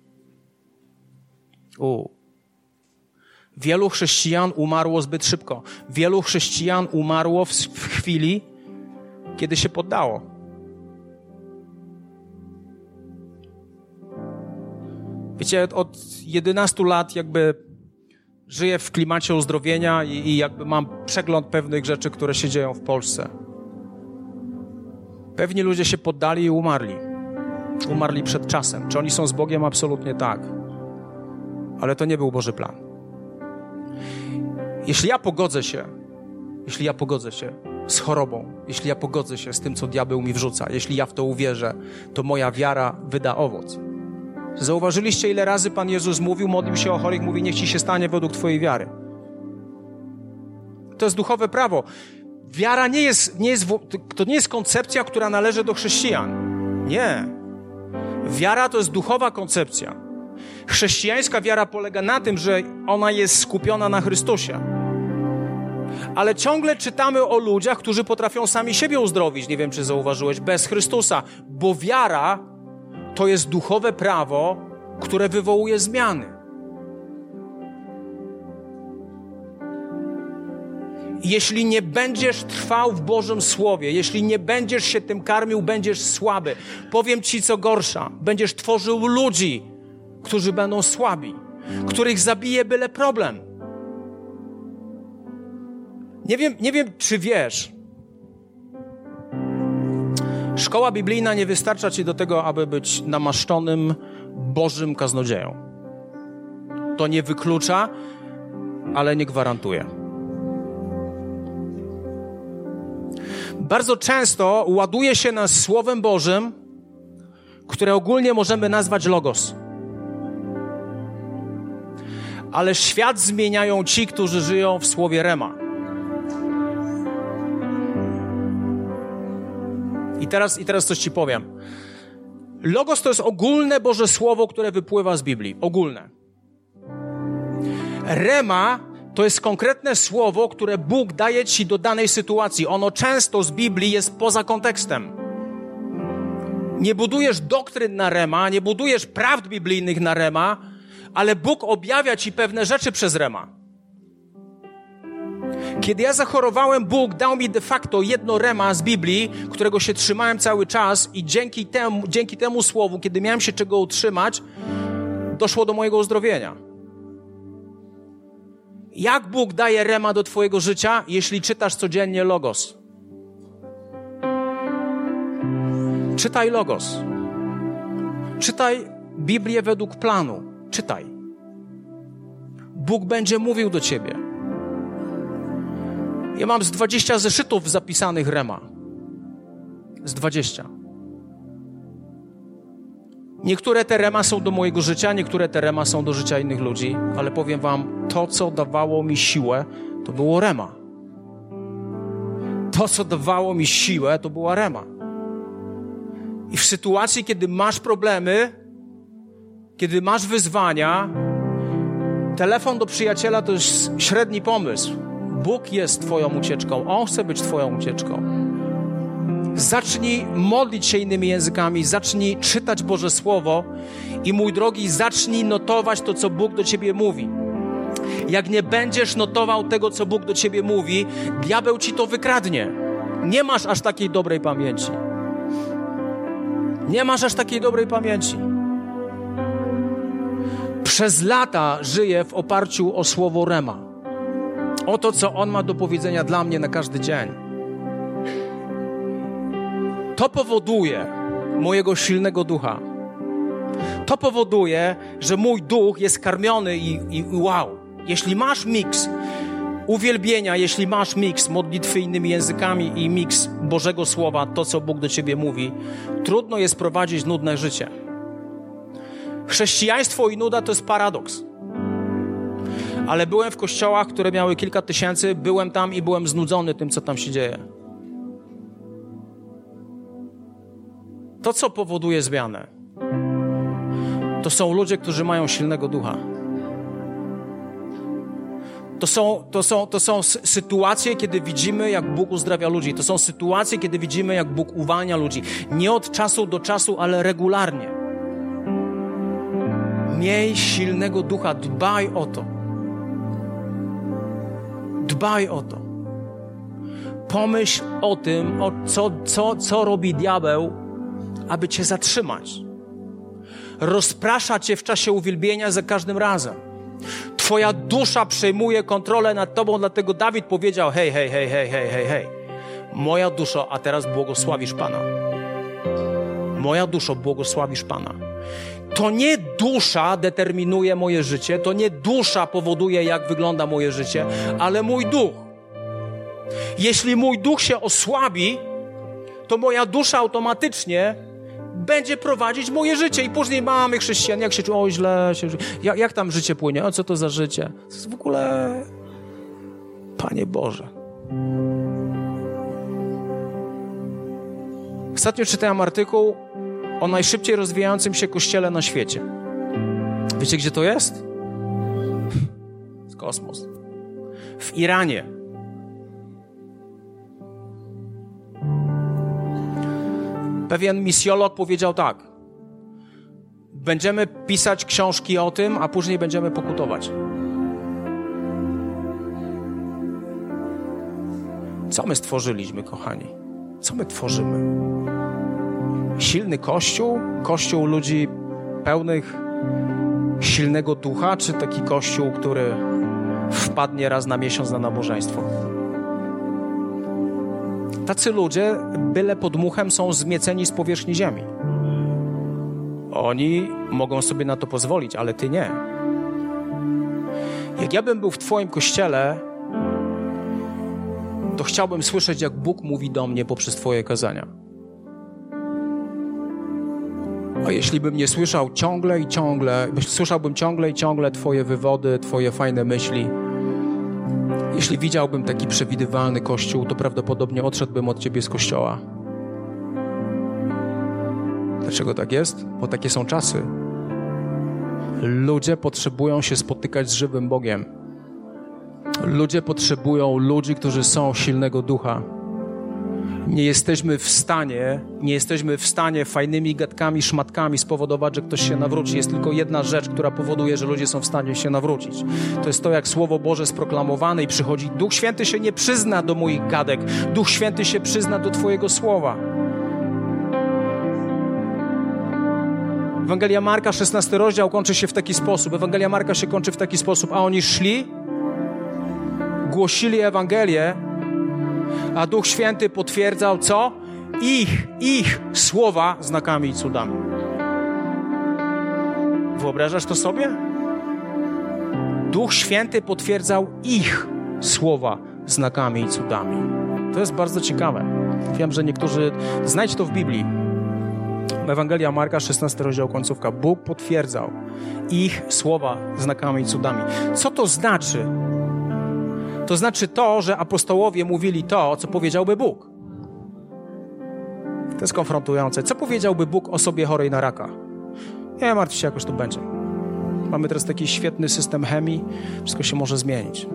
Wielu chrześcijan umarło zbyt szybko. Wielu chrześcijan umarło w chwili, kiedy się poddało. Wiecie, od 11 lat jakby żyję w klimacie uzdrowienia i jakby mam przegląd pewnych rzeczy, które się dzieją w Polsce. Pewni ludzie się poddali i umarli. Umarli przed czasem. Czy oni są z Bogiem? Absolutnie tak. Ale to nie był Boży plan. Jeśli ja pogodzę się z chorobą, jeśli ja pogodzę się z tym, co diabeł mi wrzuca, jeśli ja w to uwierzę, to moja wiara wyda owoc. Zauważyliście, ile razy Pan Jezus mówił, modlił się o chorych, mówi, niech ci się stanie według twojej wiary. To jest duchowe prawo. Wiara to nie jest koncepcja, która należy do chrześcijan. Nie. Wiara to jest duchowa koncepcja. Chrześcijańska wiara polega na tym, że ona jest skupiona na Chrystusie. Ale ciągle czytamy o ludziach, którzy potrafią sami siebie uzdrowić, nie wiem, czy zauważyłeś, bez Chrystusa. Bo wiara to jest duchowe prawo, które wywołuje zmiany. Jeśli nie będziesz trwał w Bożym Słowie, jeśli nie będziesz się tym karmił, będziesz słaby. Powiem ci, co gorsza. Będziesz tworzył ludzi, którzy będą słabi, których zabije byle problem. Nie wiem, czy wiesz. Szkoła biblijna nie wystarcza ci do tego, aby być namaszczonym Bożym kaznodzieją. To nie wyklucza, ale nie gwarantuje. Bardzo często ładuje się nas Słowem Bożym, które ogólnie możemy nazwać logos. Ale świat zmieniają ci, którzy żyją w Słowie Rema. I teraz coś ci powiem. Logos to jest ogólne Boże Słowo, które wypływa z Biblii. Ogólne. Rema to jest konkretne słowo, które Bóg daje ci do danej sytuacji. Ono często z Biblii jest poza kontekstem. Nie budujesz doktryn na Rema, nie budujesz prawd biblijnych na Rema, ale Bóg objawia ci pewne rzeczy przez Rema. Kiedy ja zachorowałem, Bóg dał mi de facto jedno Rema z Biblii, którego się trzymałem cały czas i dzięki temu słowu, kiedy miałem się czego utrzymać, doszło do mojego uzdrowienia. Jak Bóg daje Rema do twojego życia, jeśli czytasz codziennie Logos? Czytaj Logos. Czytaj Biblię według planu. Czytaj. Bóg będzie mówił do ciebie. Ja mam z 20 zeszytów zapisanych Rema. Z 20. Niektóre te Rema są do mojego życia, niektóre te Rema są do życia innych ludzi, ale powiem wam, to, co dawało mi siłę, to było Rema. To, co dawało mi siłę, to była Rema. I w sytuacji, kiedy masz problemy, kiedy masz wyzwania, telefon do przyjaciela to jest średni pomysł. Bóg jest twoją ucieczką. On chce być twoją ucieczką. Zacznij modlić się innymi językami, zacznij czytać Boże Słowo i mój drogi, zacznij notować to, co Bóg do ciebie mówi. Jak nie będziesz notował tego, co Bóg do ciebie mówi, diabeł ci to wykradnie. Nie masz aż takiej dobrej pamięci. Nie masz aż takiej dobrej pamięci. Przez lata żyję w oparciu o słowo Rema. O to, co On ma do powiedzenia dla mnie na każdy dzień. To powoduje mojego silnego ducha. To powoduje, że mój duch jest karmiony i wow. Jeśli masz miks uwielbienia, jeśli masz miks modlitwy innymi językami i miks Bożego Słowa, to, co Bóg do ciebie mówi, trudno jest prowadzić nudne życie. Chrześcijaństwo i nuda to jest paradoks. Ale byłem w kościołach, które miały kilka tysięcy, byłem tam i byłem znudzony tym, co tam się dzieje. To, co powoduje zmianę, to są ludzie, którzy mają silnego ducha. To są sytuacje, kiedy widzimy, jak Bóg uzdrawia ludzi. To są sytuacje, kiedy widzimy, jak Bóg uwalnia ludzi. Nie od czasu do czasu, ale regularnie. Miej silnego ducha, dbaj o to. Dbaj o to. Pomyśl o tym, co robi diabeł, aby cię zatrzymać. Rozprasza cię w czasie uwielbienia za każdym razem. Twoja dusza przejmuje kontrolę nad tobą, dlatego Dawid powiedział: hej, moja duszo, a teraz błogosławisz Pana. Moja duszo, błogosławisz Pana. To nie dusza determinuje moje życie, to nie dusza powoduje, jak wygląda moje życie, ale mój duch. Jeśli mój duch się osłabi, to moja dusza automatycznie będzie prowadzić moje życie. I później mamy chrześcijan, jak się czują, o źle, jak tam życie płynie, o co to za życie? To jest w ogóle... Panie Boże. Ostatnio czytałem artykuł o najszybciej rozwijającym się kościele na świecie. Wiecie, gdzie to jest? Kosmos. W Iranie. Pewien misjolog powiedział tak: będziemy pisać książki o tym, a później będziemy pokutować. Co my stworzyliśmy, kochani? Co my tworzymy? Silny kościół? Kościół ludzi pełnych silnego ducha? Czy taki kościół, który wpadnie raz na miesiąc na nabożeństwo? Tacy ludzie, byle podmuchem, są zmieceni z powierzchni ziemi. Oni mogą sobie na to pozwolić, ale ty nie. Jak ja bym był w twoim kościele, to chciałbym słyszeć, jak Bóg mówi do mnie poprzez twoje kazania. A jeśli bym nie słyszał słyszałbym ciągle i ciągle twoje wywody, twoje fajne myśli, jeśli widziałbym taki przewidywalny kościół, to prawdopodobnie odszedłbym od ciebie z kościoła. Dlaczego tak jest? Bo takie są czasy. Ludzie potrzebują się spotykać z żywym Bogiem. Ludzie potrzebują ludzi, którzy są silnego ducha. Nie jesteśmy w stanie fajnymi gadkami, szmatkami spowodować, że ktoś się nawróci. Jest tylko jedna rzecz, która powoduje, że ludzie są w stanie się nawrócić. To jest to, jak Słowo Boże jest proklamowane i przychodzi. Duch Święty się nie przyzna do moich gadek. Duch Święty się przyzna do Twojego Słowa. Ewangelia Marka, 16 rozdział kończy się w taki sposób. Ewangelia Marka się kończy w taki sposób. A oni szli, głosili Ewangelię, a Duch Święty potwierdzał co? Ich słowa znakami i cudami. Wyobrażasz to sobie? Duch Święty potwierdzał ich słowa znakami i cudami. To jest bardzo ciekawe. Wiem, że niektórzy... Znajdź to w Biblii. Ewangelia Marka, 16 rozdział, końcówka. Bóg potwierdzał ich słowa znakami i cudami. Co to znaczy? To znaczy to, że apostołowie mówili to, co powiedziałby Bóg. To jest konfrontujące. Co powiedziałby Bóg osobie chorej na raka? Nie martw się, jakoś to będzie. Mamy teraz taki świetny system chemii, wszystko się może zmienić.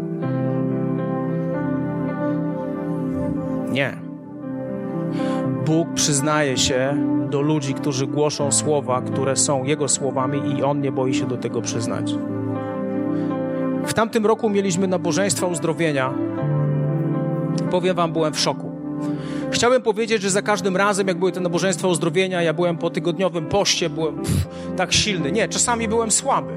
Nie. Bóg przyznaje się do ludzi, którzy głoszą słowa, które są Jego słowami i On nie boi się do tego przyznać. W tamtym roku mieliśmy nabożeństwa uzdrowienia. Powiem wam, byłem w szoku. Chciałem powiedzieć, że za każdym razem, jak były te nabożeństwa uzdrowienia, ja byłem po tygodniowym poście, byłem tak silny. Nie, czasami byłem słaby.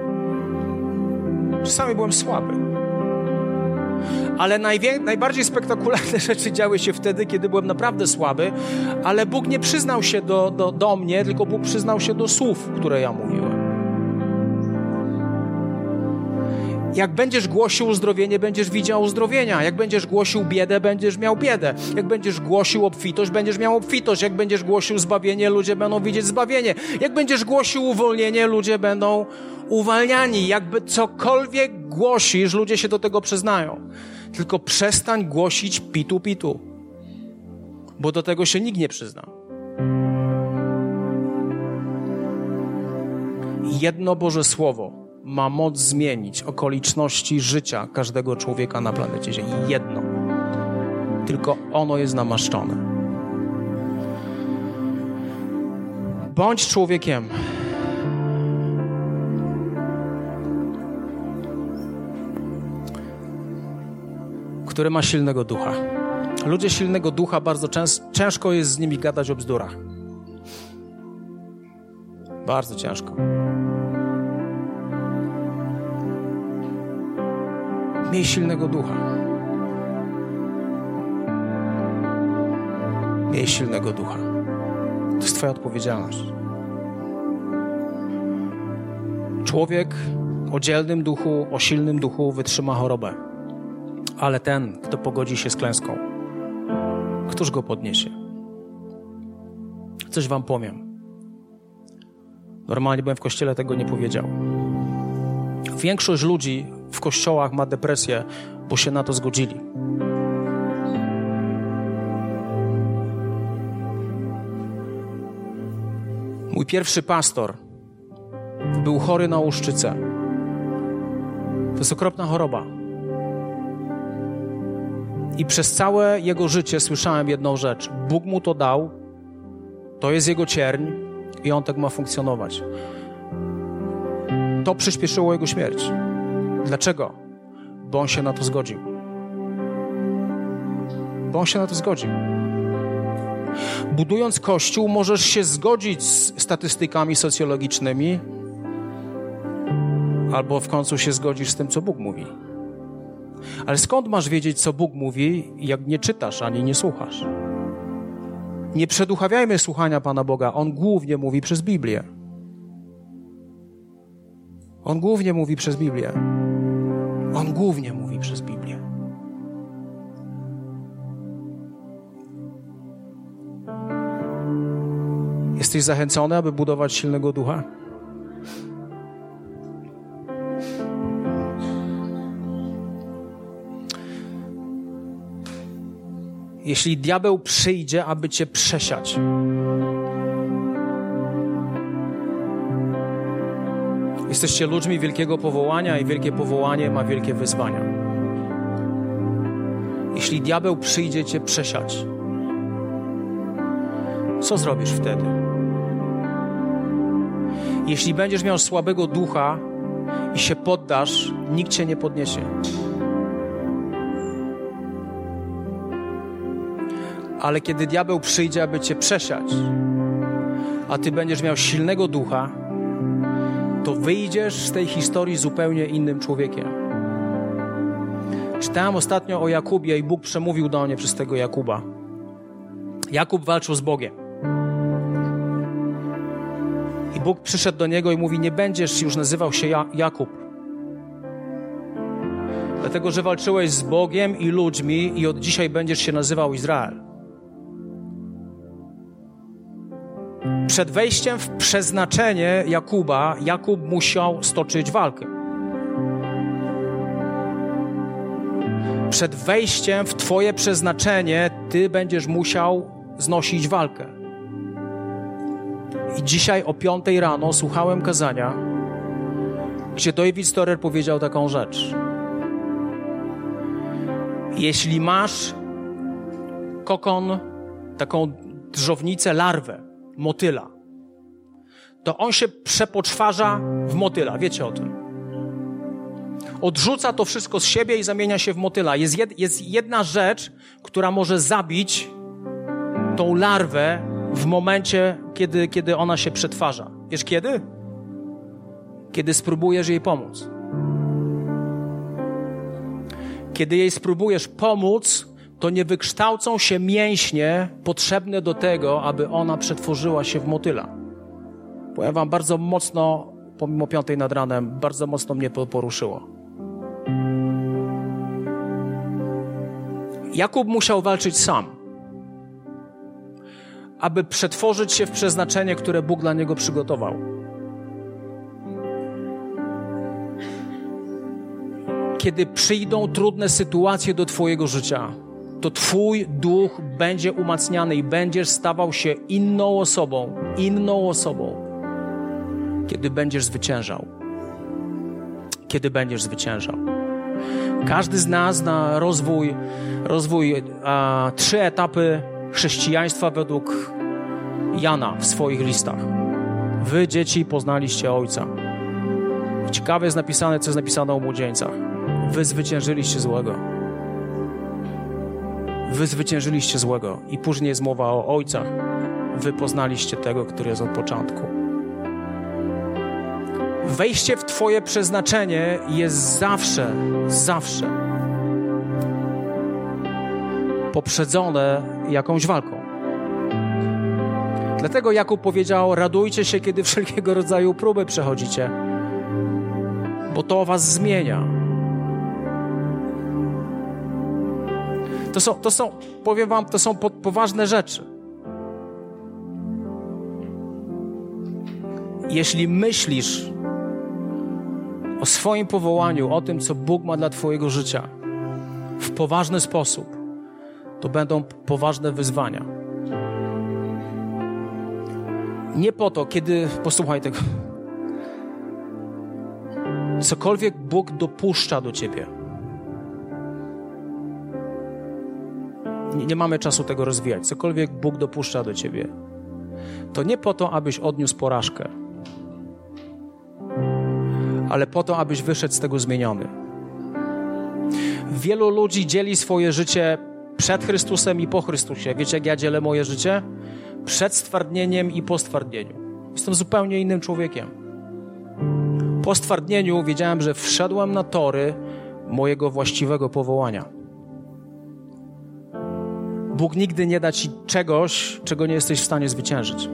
Ale najbardziej spektakularne rzeczy działy się wtedy, kiedy byłem naprawdę słaby, ale Bóg nie przyznał się do mnie, tylko Bóg przyznał się do słów, które ja mówiłem. Jak będziesz głosił uzdrowienie, będziesz widział uzdrowienia. Jak będziesz głosił biedę, będziesz miał biedę. Jak będziesz głosił obfitość, będziesz miał obfitość. Jak będziesz głosił zbawienie, ludzie będą widzieć zbawienie. Jak będziesz głosił uwolnienie, ludzie będą uwalniani. Jakby cokolwiek głosisz, ludzie się do tego przyznają. Tylko przestań głosić pitu, bo do tego się nikt nie przyzna. Jedno Boże Słowo ma moc zmienić okoliczności życia każdego człowieka na planecie Ziemi. Jedno. Tylko ono jest namaszczone. Bądź człowiekiem, który ma silnego ducha. Ludzie silnego ducha bardzo ciężko jest z nimi gadać o bzdurach. Bardzo ciężko. Miej silnego ducha. Miej silnego ducha. To jest twoja odpowiedzialność. Człowiek o dzielnym duchu, o silnym duchu wytrzyma chorobę. Ale ten, kto pogodzi się z klęską, któż go podniesie? Coś wam powiem. Normalnie bym w kościele tego nie powiedział. Większość ludzi w kościołach ma depresję, bo się na to zgodzili. Mój pierwszy pastor był chory na łuszczycę. To jest okropna choroba. I przez całe jego życie słyszałem jedną rzecz. Bóg mu to dał, to jest jego cierń i on tak ma funkcjonować. To przyspieszyło jego śmierć. Dlaczego? Bo on się na to zgodził. Bo on się na to zgodził. Budując Kościół, możesz się zgodzić z statystykami socjologicznymi, albo w końcu się zgodzisz z tym, co Bóg mówi. Ale skąd masz wiedzieć, co Bóg mówi, jak nie czytasz, ani nie słuchasz? Nie przeduchawiajmy słuchania Pana Boga. On głównie mówi przez Biblię. On głównie mówi przez Biblię. On głównie mówi przez Biblię. Jesteś zachęcony, aby budować silnego ducha? Jeśli diabeł przyjdzie, aby cię przesiać, jesteście ludźmi wielkiego powołania i wielkie powołanie ma wielkie wyzwania. Jeśli diabeł przyjdzie cię przesiać, co zrobisz wtedy? Jeśli będziesz miał słabego ducha i się poddasz, nikt cię nie podniesie. Ale kiedy diabeł przyjdzie, aby cię przesiać, a ty będziesz miał silnego ducha, to wyjdziesz z tej historii zupełnie innym człowiekiem. Czytałem ostatnio o Jakubie i Bóg przemówił do mnie przez tego Jakuba. Jakub walczył z Bogiem. I Bóg przyszedł do niego i mówi: nie będziesz już nazywał się Jakub. Dlatego, że walczyłeś z Bogiem i ludźmi i od dzisiaj będziesz się nazywał Izrael. Przed wejściem w przeznaczenie Jakuba, Jakub musiał stoczyć walkę. Przed wejściem w twoje przeznaczenie ty będziesz musiał znosić walkę. I dzisiaj o 5 rano słuchałem kazania, gdzie David Storer powiedział taką rzecz. Jeśli masz kokon, taką drżownicę, larwę, motyla, to on się przepoczwarza w motyla. Wiecie o tym. Odrzuca to wszystko z siebie i zamienia się w motyla. Jest jedna rzecz, która może zabić tą larwę w momencie, kiedy ona się przetwarza. Wiesz kiedy? Kiedy spróbujesz jej pomóc. Kiedy jej spróbujesz pomóc, to nie wykształcą się mięśnie potrzebne do tego, aby ona przetworzyła się w motyla. Powiem wam, bardzo mocno, pomimo 5 nad ranem, bardzo mocno mnie poruszyło. Jakub musiał walczyć sam, aby przetworzyć się w przeznaczenie, które Bóg dla niego przygotował. Kiedy przyjdą trudne sytuacje do twojego życia, to twój duch będzie umacniany i będziesz stawał się inną osobą, kiedy będziesz zwyciężał. kiedy będziesz zwyciężał. Każdy z nas na rozwój 3 etapy chrześcijaństwa według Jana w swoich listach. Wy, dzieci, poznaliście Ojca. Ciekawe jest napisane, co jest napisane o młodzieńcach. Wy zwyciężyliście złego. Wy zwyciężyliście złego. I później jest mowa o ojcach. Wy poznaliście tego, który jest od początku. Wejście w Twoje przeznaczenie jest zawsze poprzedzone jakąś walką. Dlatego Jakub powiedział, radujcie się, kiedy wszelkiego rodzaju próby przechodzicie, bo to was zmienia. Powiem wam, to są poważne rzeczy. Jeśli myślisz o swoim powołaniu, o tym, co Bóg ma dla twojego życia w poważny sposób, to będą poważne wyzwania. Nie po to, posłuchaj tego, cokolwiek Bóg dopuszcza do ciebie. Nie mamy czasu tego rozwijać. Cokolwiek Bóg dopuszcza do ciebie, to nie po to, abyś odniósł porażkę, ale po to, abyś wyszedł z tego zmieniony. Wielu ludzi dzieli swoje życie przed Chrystusem i po Chrystusie. Wiecie, jak ja dzielę moje życie? Przed stwardnieniem i po stwardnieniu. Jestem zupełnie innym człowiekiem. Po stwardnieniu wiedziałem, że wszedłem na tory mojego właściwego powołania. Bóg nigdy nie da ci czegoś, czego nie jesteś w stanie zwyciężyć.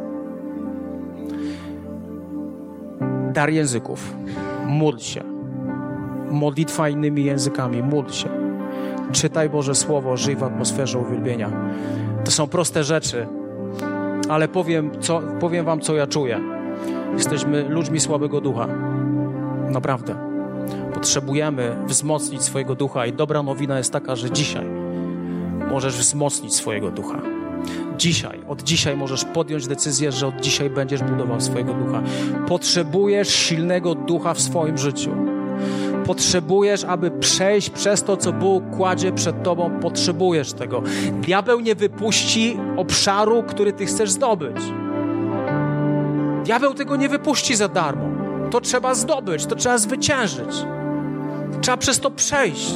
Dar języków. Módl się. Modlitwa innymi językami. Módl się. Czytaj Boże Słowo, żyj w atmosferze uwielbienia. To są proste rzeczy, ale powiem wam, co ja czuję. Jesteśmy ludźmi słabego ducha. Naprawdę. Potrzebujemy wzmocnić swojego ducha i dobra nowina jest taka, że dzisiaj możesz wzmocnić swojego ducha. Od dzisiaj możesz podjąć decyzję, że od dzisiaj będziesz budował swojego ducha. Potrzebujesz silnego ducha w swoim życiu. Potrzebujesz, aby przejść przez to, co Bóg kładzie przed tobą. Potrzebujesz tego. Diabeł nie wypuści obszaru, który ty chcesz zdobyć. Diabeł tego nie wypuści za darmo. To trzeba zdobyć, to trzeba zwyciężyć. Trzeba przez to przejść.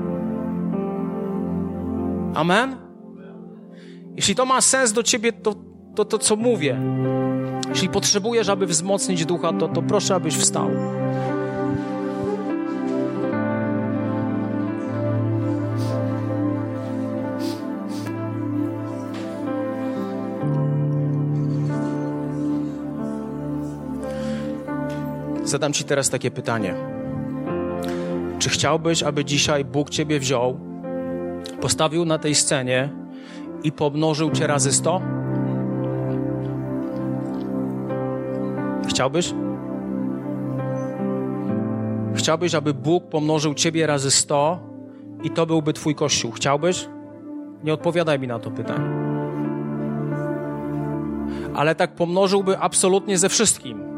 Amen? Jeśli to ma sens do ciebie, to co mówię. Jeśli potrzebujesz, aby wzmocnić ducha, to proszę, abyś wstał. Zadam ci teraz takie pytanie. Czy chciałbyś, aby dzisiaj Bóg ciebie wziął, postawił na tej scenie i pomnożył cię razy 100? Chciałbyś? Chciałbyś, aby Bóg pomnożył ciebie razy 100 i to byłby twój Kościół. Chciałbyś? Nie odpowiadaj mi na to pytanie. Ale tak pomnożyłby absolutnie ze wszystkim.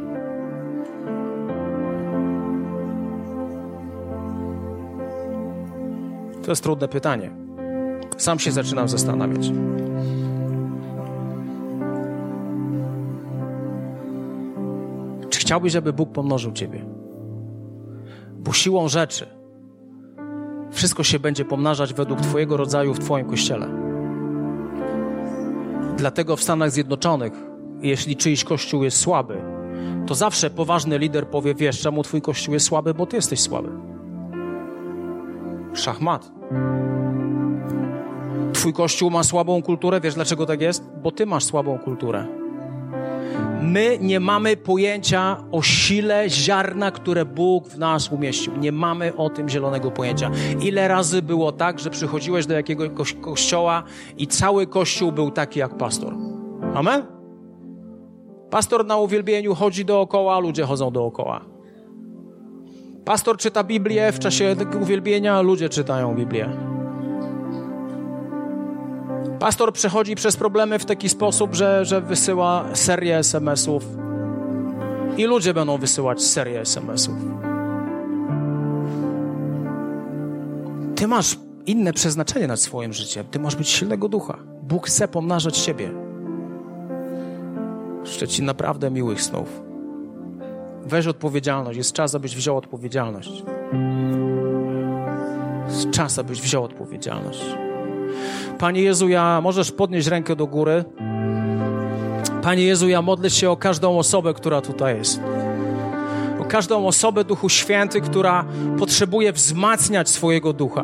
To jest trudne pytanie. Sam się zaczynam zastanawiać. Czy chciałbyś, aby Bóg pomnożył ciebie? Bo siłą rzeczy wszystko się będzie pomnażać według twojego rodzaju w twoim kościele. Dlatego w Stanach Zjednoczonych, jeśli czyjś kościół jest słaby, to zawsze poważny lider powie, wiesz, czemu twój kościół jest słaby? Bo ty jesteś słaby. Szachmat. Twój kościół ma słabą kulturę. Wiesz, dlaczego tak jest? Bo ty masz słabą kulturę. My nie mamy pojęcia o sile ziarna, które Bóg w nas umieścił. Nie mamy o tym zielonego pojęcia. Ile razy było tak, że przychodziłeś do jakiegoś kościoła i cały kościół był taki jak pastor? Amen? Pastor na uwielbieniu chodzi dookoła, ludzie chodzą dookoła. Pastor czyta Biblię w czasie uwielbienia, ludzie czytają Biblię. Pastor przechodzi przez problemy w taki sposób, że wysyła serię SMS-ów i ludzie będą wysyłać serię SMS-ów. Ty masz inne przeznaczenie nad swoim życiem. Ty masz być silnego ducha. Bóg chce pomnażać Ciebie. Życzę Ci naprawdę miłych snów. Weź odpowiedzialność. Jest czas, abyś wziął odpowiedzialność. Jest czas, abyś wziął odpowiedzialność. Panie Jezu, możesz podnieść rękę do góry. Panie Jezu, ja modlę się o każdą osobę, która tutaj jest. O każdą osobę, Duchu Święty, która potrzebuje wzmacniać swojego ducha.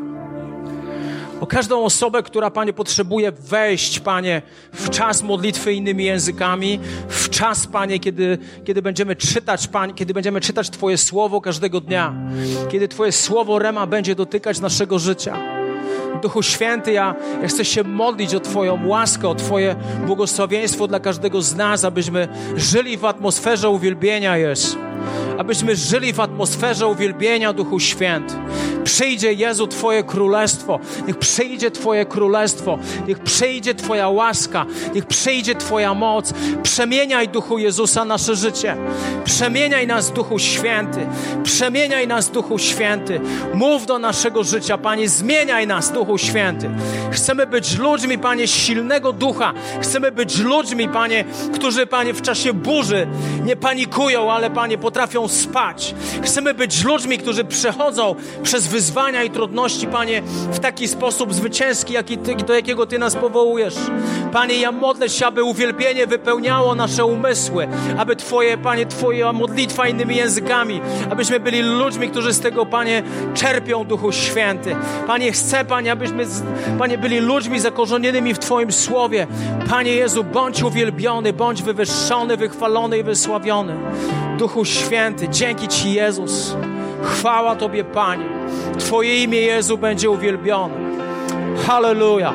O każdą osobę, która, Panie, potrzebuje wejść, Panie, w czas modlitwy innymi językami, w czas, Panie, kiedy będziemy czytać, Panie, kiedy będziemy czytać Twoje Słowo każdego dnia, kiedy Twoje Słowo Rema będzie dotykać naszego życia. Duchu Święty, ja chcę się modlić o Twoją łaskę, o Twoje błogosławieństwo dla każdego z nas, abyśmy żyli w atmosferze uwielbienia, Jezu. Abyśmy żyli w atmosferze uwielbienia, Duchu Święty. Przyjdzie, Jezu, Twoje królestwo. Niech przyjdzie Twoje królestwo. Niech przyjdzie Twoja łaska. Niech przyjdzie Twoja moc. Przemieniaj, Duchu Jezusa, nasze życie. Przemieniaj nas, Duchu Święty. Przemieniaj nas, Duchu Święty. Mów do naszego życia, Panie. Zmieniaj nas, Duchu Święty. Chcemy być ludźmi, Panie, silnego ducha. Chcemy być ludźmi, Panie, którzy, Panie, w czasie burzy nie panikują, ale, Panie, potrafią spać. Chcemy być ludźmi, którzy przechodzą przez wyzwania i trudności, Panie, w taki sposób zwycięski, do jakiego Ty nas powołujesz. Panie, ja modlę się, aby uwielbienie wypełniało nasze umysły, aby Twoja modlitwa innymi językami, abyśmy byli ludźmi, którzy z tego, Panie, czerpią, Duchu Święty. Panie, chcę, Panie, abyśmy, Panie, byli ludźmi zakorzenionymi w Twoim Słowie. Panie Jezu, bądź uwielbiony, bądź wywyższony, wychwalony i wysławiony. Duchu Święty, dzięki Ci, Jezus. Chwała Tobie, Panie. Twoje imię, Jezu, będzie uwielbione. Halleluja.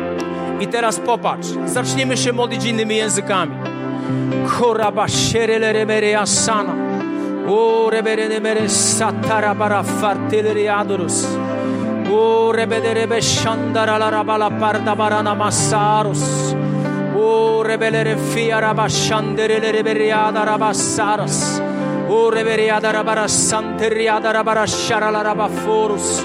I teraz popatrz. Zacznijmy się modlić innymi językami. Kuraba sherele asana. O reberene satara bara fartileriadorus. O rebedere shandara la rabala parda barana masarus. O rebelere fiara bashandere reberiada rabassaras. O reberiada rabara santeriada rabara sharala rabaforus.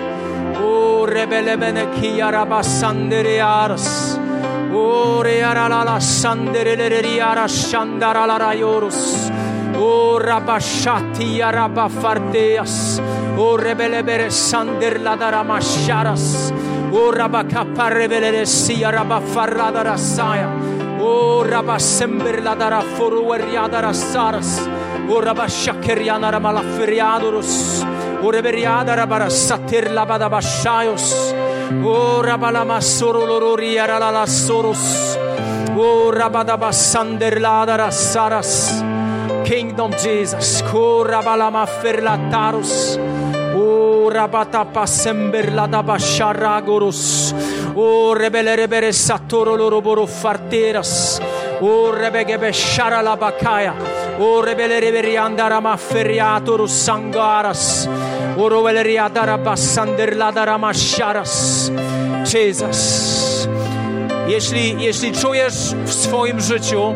O rebelebene kiara basanderiaras. O reara la sanderele riara shandara la rayorus. O rabashati arabafardeas. O rebelebere sanderla daramasharas. O rabakapa rebelere sia rabafarrada rasaya. O rabasemberla daraforueriada rasaras. O rabashakeriana ramalaferiadurus. O reberiada rabarasatirla badabashayos. O rabalamasoroloria ralasorus. O rabadabasanderla darasaras. Kingdom Jesus. O rabalamaferlatarus. O rabatapa semberla da basharagurus. O rebele satoro loroboro farteras. O rebegebe shara la bakaya. O rebele andara ma feriatorus sangaras. O rebele andara basanderla da masharas. Jesus. Jeśli czujesz w swoim życiu,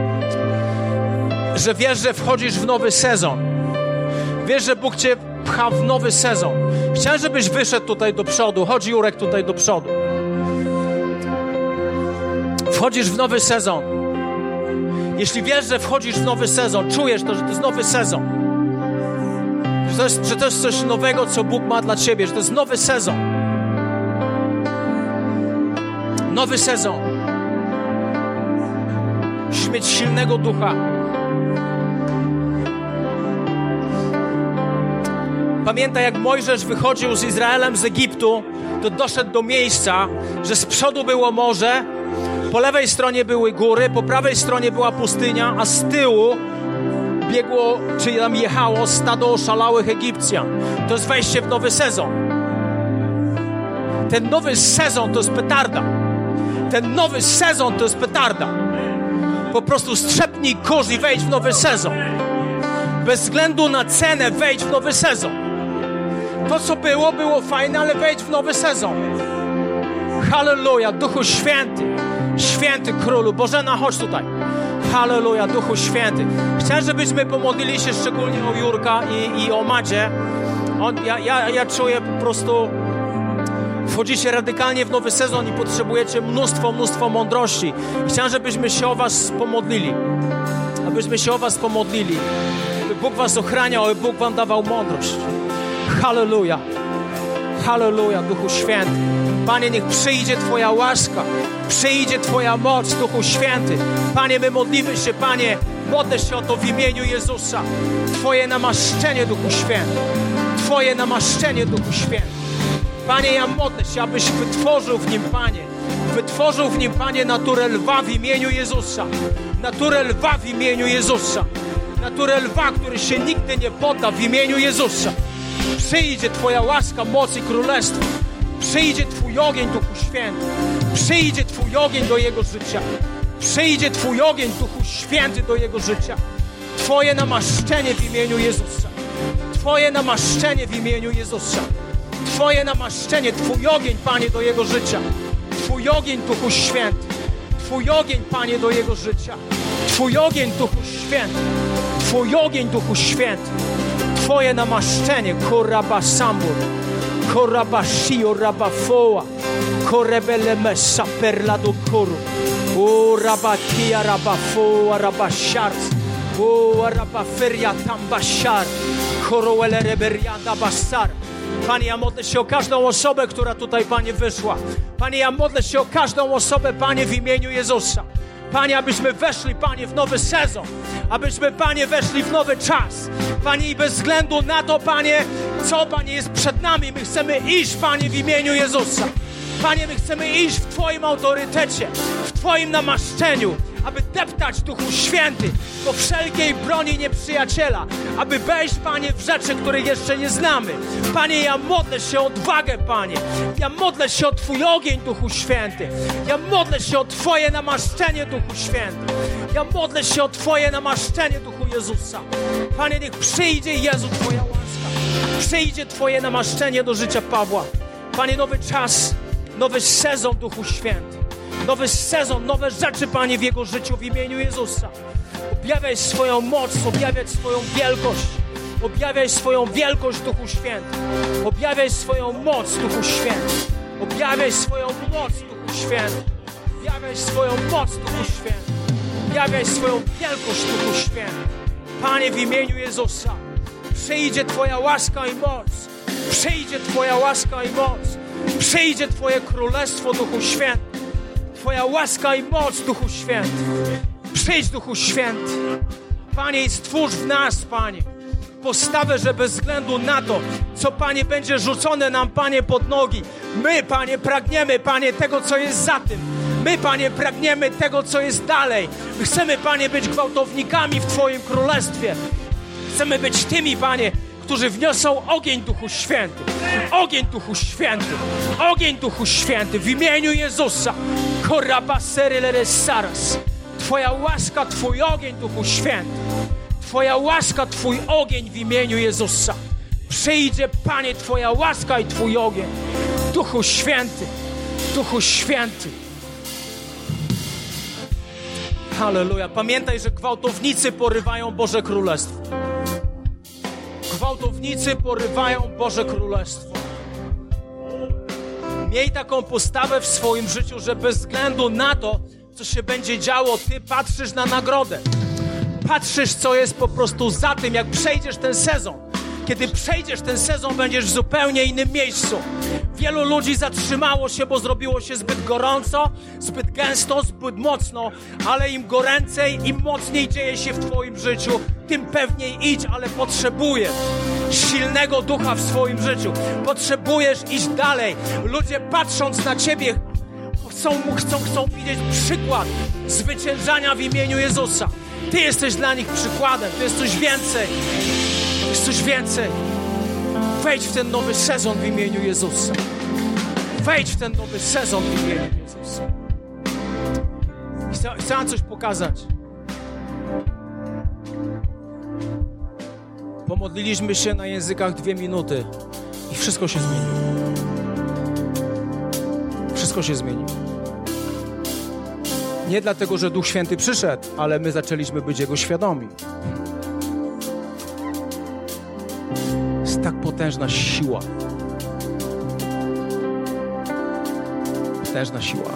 że wiesz, że wchodzisz w nowy sezon, wiesz, że Bóg Cię pcha w nowy sezon. Chciałem, żebyś wyszedł tutaj do przodu. Chodź, Jurek, tutaj do przodu. Wchodzisz w nowy sezon. Jeśli wiesz, że wchodzisz w nowy sezon, czujesz to, że to jest nowy sezon. Że to jest coś nowego, co Bóg ma dla Ciebie, że to jest nowy sezon. Nowy sezon. Musisz mieć silnego ducha. Pamiętaj, jak Mojżesz wychodził z Izraelem z Egiptu, to doszedł do miejsca, że z przodu było morze, po lewej stronie były góry, po prawej stronie była pustynia, a z tyłu biegło, czy tam jechało stado oszalałych Egipcjan. To jest wejście w nowy sezon. Ten nowy sezon to jest petarda. Ten nowy sezon to jest petarda. Po prostu strzepnij kurz i wejdź w nowy sezon. Bez względu na cenę wejdź w nowy sezon. To, co było fajne, ale wejdź w nowy sezon. Halleluja, Duchu Święty. Święty Królu. Bożena, chodź tutaj. Halleluja, Duchu Święty. Chciałem, żebyśmy pomodlili się szczególnie o Jurka i o Madzie. Ja czuję po prostu Wchodzicie radykalnie w nowy sezon i potrzebujecie mnóstwo mądrości. I chciałem, żebyśmy się o was pomodlili. Abyśmy się o was pomodlili. Aby Bóg was ochraniał, aby Bóg wam dawał mądrość. Halleluja. Halleluja, Duchu Święty. Panie, niech przyjdzie Twoja łaska, przyjdzie Twoja moc, Duchu Święty. Panie, my modlimy się, Panie, modlę się o to w imieniu Jezusa. Twoje namaszczenie, Duchu Święty. Twoje namaszczenie, Duchu Święty. Panie, ja modlę się, abyś wytworzył w nim, Panie. Wytworzył w nim, Panie, naturę lwa w imieniu Jezusa. Naturę lwa w imieniu Jezusa. Naturę lwa, który się nigdy nie podda w imieniu Jezusa. Przyjdzie Twoja łaska, moc i królestwo. Przyjdzie Twój ogień, Duchu Święty. Przyjdzie Twój ogień do jego życia. Przyjdzie Twój ogień, Duchu Święty, do jego życia. Twoje namaszczenie w imieniu Jezusa. Twoje namaszczenie w imieniu Jezusa. Twoje namaszczenie, Twój ogień, Panie, do jego życia. Twój ogień, Duchu Święty. Twój ogień, Panie, do jego życia. Twój ogień, Duchu Święty. Twój ogień, Duchu Święty. Twoje namaszczenie, korabasambur, korabashio rabafoa, korebele mesa perla do koru, o rabakia rabafoa rabashars, o rabaferia tambashar, koroele reberianda basar. Panie, ja modlę się o każdą osobę, która tutaj, Panie, wyszła. Panie, ja modlę się o każdą osobę, Panie, w imieniu Jezusa. Panie, abyśmy weszli, Panie, w nowy sezon. Abyśmy, Panie, weszli w nowy czas. Panie, i bez względu na to, Panie, co, Panie, jest przed nami, my chcemy iść, Panie, w imieniu Jezusa. Panie, my chcemy iść w Twoim autorytecie, w Twoim namaszczeniu, aby deptać, Duchu Święty, po wszelkiej broni nieprzyjaciela, aby wejść, Panie, w rzeczy, których jeszcze nie znamy. Panie, ja modlę się o odwagę, Panie. Ja modlę się o Twój ogień, Duchu Święty. Ja modlę się o Twoje namaszczenie, Duchu Święty. Ja modlę się o Twoje namaszczenie, Duchu Jezusa. Panie, niech przyjdzie, Jezu, Twoja łaska. Przyjdzie Twoje namaszczenie do życia Pawła. Panie, nowy czas, nowy sezon, Duchu Święty. Nowy sezon, nowe rzeczy, Panie, w jego życiu w imieniu Jezusa. Objawiaj swoją moc, objawiaj swoją wielkość. Objawiaj swoją wielkość, Duchu Święty. Objawiaj swoją moc, Duchu Święty. Objawiaj swoją moc, Duchu Święty. Objawiaj swoją moc, Duchu Święty. Objawiaj swoją wielkość, Duchu Święty. Panie, w imieniu Jezusa, przyjdzie Twoja łaska i moc. Przyjdzie Twoja łaska i moc. Przyjdzie Twoje królestwo, Duchu Święty. Twoja łaska i moc, Duchu Święty. Przyjdź, Duchu Święty. Panie, i stwórz w nas, Panie, postawę, że bez względu na to, co, Panie, będzie rzucone nam, Panie, pod nogi, my, Panie, pragniemy, Panie, tego, co jest za tym. My, Panie, pragniemy tego, co jest dalej. My chcemy, Panie, być gwałtownikami w Twoim Królestwie. Chcemy być tymi, Panie, którzy wniosą ogień, Duchu Święty. Ogień, Duchu Święty. Ogień, Duchu Święty. W imieniu Jezusa. Korabaseryleresaras. Twoja łaska, Twój ogień, Duchu Święty. Twoja łaska, Twój ogień w imieniu Jezusa. Przyjdzie, Panie, Twoja łaska i Twój ogień. Duchu Święty. Duchu Święty. Halleluja. Pamiętaj, że gwałtownicy porywają Boże Królestwo. Gwałtownicy porywają Boże Królestwo. Miej taką postawę w swoim życiu, że bez względu na to, co się będzie działo, Ty patrzysz na nagrodę. Patrzysz, co jest po prostu za tym, jak przejdziesz ten sezon. Kiedy przejdziesz ten sezon, będziesz w zupełnie innym miejscu. Wielu ludzi zatrzymało się, bo zrobiło się zbyt gorąco, zbyt gęsto, zbyt mocno, ale im goręcej, im mocniej dzieje się w Twoim życiu, tym pewniej idź, ale potrzebujesz silnego ducha w swoim życiu. Potrzebujesz iść dalej. Ludzie, patrząc na Ciebie, chcą widzieć przykład zwyciężania w imieniu Jezusa. Ty jesteś dla nich przykładem. To jest coś więcej. To jest coś więcej. Wejdź w ten nowy sezon w imieniu Jezusa. Wejdź w ten nowy sezon w imieniu Jezusa. Chcę wam coś pokazać. Pomodliliśmy się na językach 2 minuty i wszystko się zmieni. Wszystko się zmieni. Nie dlatego, że Duch Święty przyszedł, ale my zaczęliśmy być Jego świadomi. Jest tak potężna siła. potężna siła.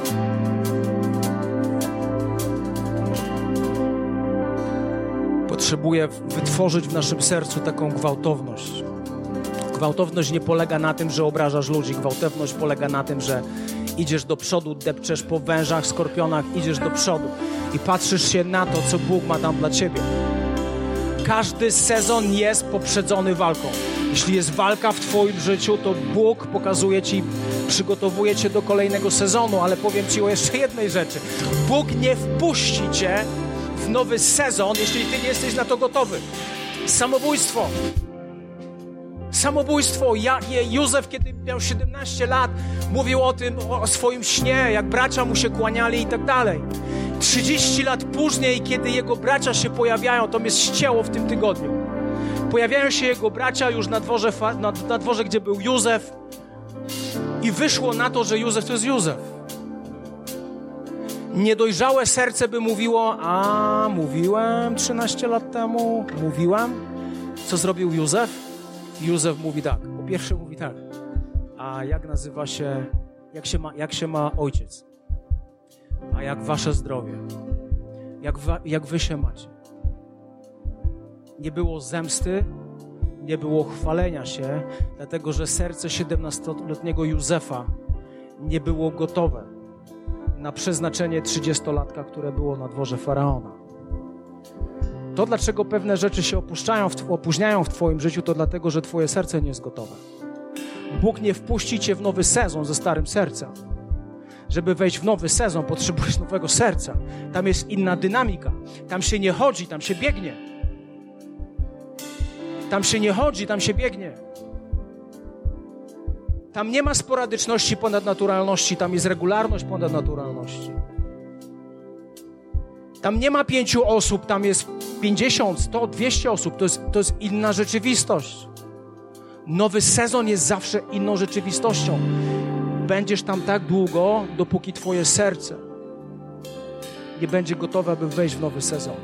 Potrzebuję wytworzyć w naszym sercu taką gwałtowność. Gwałtowność nie polega na tym, że obrażasz ludzi. Gwałtowność polega na tym, że idziesz do przodu, depczesz po wężach, skorpionach, idziesz do przodu i patrzysz się na to, co Bóg ma tam dla ciebie. Każdy sezon jest poprzedzony walką. Jeśli jest walka w twoim życiu, to Bóg pokazuje ci, przygotowuje cię do kolejnego sezonu, ale powiem ci o jeszcze jednej rzeczy. Bóg nie wpuści cię w nowy sezon, jeśli ty nie jesteś na to gotowy. Samobójstwo. Samobójstwo. Józef, kiedy miał 17 lat, mówił o tym, o swoim śnie, jak bracia mu się kłaniali i tak dalej. 30 lat później, kiedy jego bracia się pojawiają, to mnie ścięło w tym tygodniu. Pojawiają się jego bracia już na dworze, gdzie był Józef i wyszło na to, że Józef to jest Józef. Niedojrzałe serce by mówiło, mówiłem 13 lat temu, mówiłem. Co zrobił Józef? Józef mówi tak, po pierwsze mówi tak, a jak nazywa się, jak się ma ojciec? A jak wasze zdrowie? Jak wy się macie? Nie było zemsty, nie było chwalenia się, dlatego że serce 17-letniego Józefa nie było gotowe na przeznaczenie 30-latka, które było na dworze Faraona. To, dlaczego pewne rzeczy się opóźniają w twoim życiu, to dlatego, że twoje serce nie jest gotowe. Bóg nie wpuści cię w nowy sezon ze starym sercem. Żeby wejść w nowy sezon, potrzebujesz nowego serca. Tam jest inna dynamika. Tam się nie chodzi, tam się biegnie. Tam się nie chodzi, tam się biegnie. Tam nie ma sporadyczności ponadnaturalności, tam jest regularność ponadnaturalności. Tam nie ma 5 osób, tam jest 50, 100, 200 osób. To jest inna rzeczywistość. Nowy sezon jest zawsze inną rzeczywistością. Będziesz tam tak długo, dopóki twoje serce nie będzie gotowe, aby wejść w nowy sezon.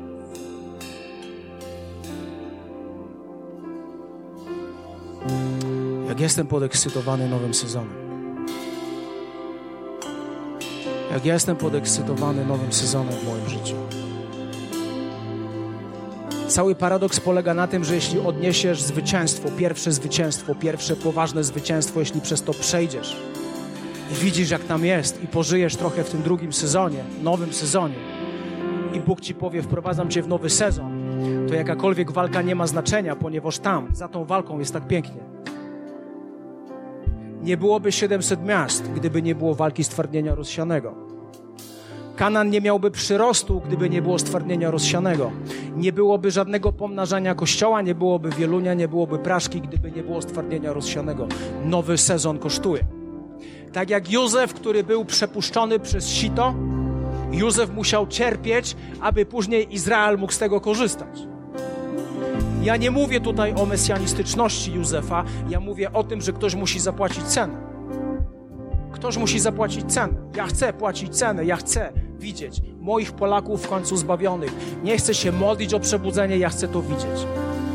Jak jestem podekscytowany nowym sezonem. Jak jestem podekscytowany nowym sezonem w moim życiu. Cały paradoks polega na tym, że jeśli odniesiesz zwycięstwo, pierwsze poważne zwycięstwo, jeśli przez to przejdziesz i widzisz, jak tam jest i pożyjesz trochę w tym drugim sezonie, nowym sezonie i Bóg ci powie, wprowadzam cię w nowy sezon, to jakakolwiek walka nie ma znaczenia, ponieważ tam, za tą walką jest tak pięknie. Nie byłoby 700 miast, gdyby nie było walki stwardnienia rozsianego. Kanaan nie miałby przyrostu, gdyby nie było stwardnienia rozsianego. Nie byłoby żadnego pomnażania kościoła, nie byłoby wielunia, nie byłoby praszki, gdyby nie było stwardnienia rozsianego. Nowy sezon kosztuje. Tak jak Józef, który był przepuszczony przez sito, Józef musiał cierpieć, aby później Izrael mógł z tego korzystać. Ja nie mówię tutaj o mesjanistyczności Józefa, ja mówię o tym, że ktoś musi zapłacić cenę. Ktoś musi zapłacić cenę. Ja chcę płacić cenę, ja chcę widzieć moich Polaków w końcu zbawionych. Nie chcę się modlić o przebudzenie, ja chcę to widzieć.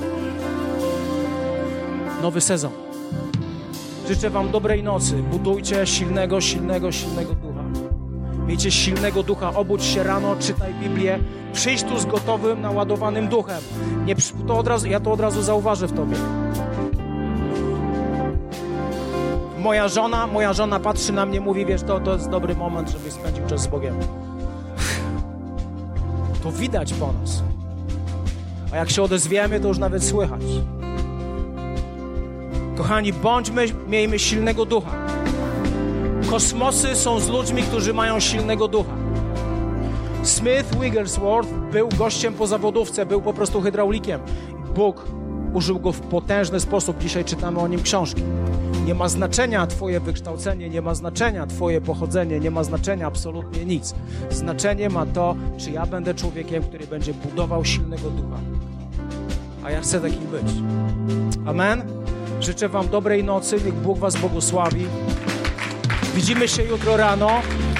Nowy sezon. Życzę wam dobrej nocy. Budujcie silnego ducha. Miejcie silnego ducha. Obudź się rano, czytaj Biblię. Przyjdź tu z gotowym, naładowanym duchem. Ja to od razu zauważę w tobie. Moja żona patrzy na mnie, mówi, wiesz, to jest dobry moment, żebyś spędził czas z Bogiem. To widać po nas. A jak się odezwiemy, to już nawet słychać. Kochani, miejmy silnego ducha. Kosmosy są z ludźmi, którzy mają silnego ducha. Smith Wigglesworth był gościem po zawodówce, był po prostu hydraulikiem. Bóg użył go w potężny sposób. Dzisiaj czytamy o nim książki. Nie ma znaczenia twoje wykształcenie, nie ma znaczenia twoje pochodzenie, nie ma znaczenia absolutnie nic. Znaczenie ma to, czy ja będę człowiekiem, który będzie budował silnego ducha. A ja chcę takim być. Amen? Życzę wam dobrej nocy, niech Bóg was błogosławi. Widzimy się jutro rano.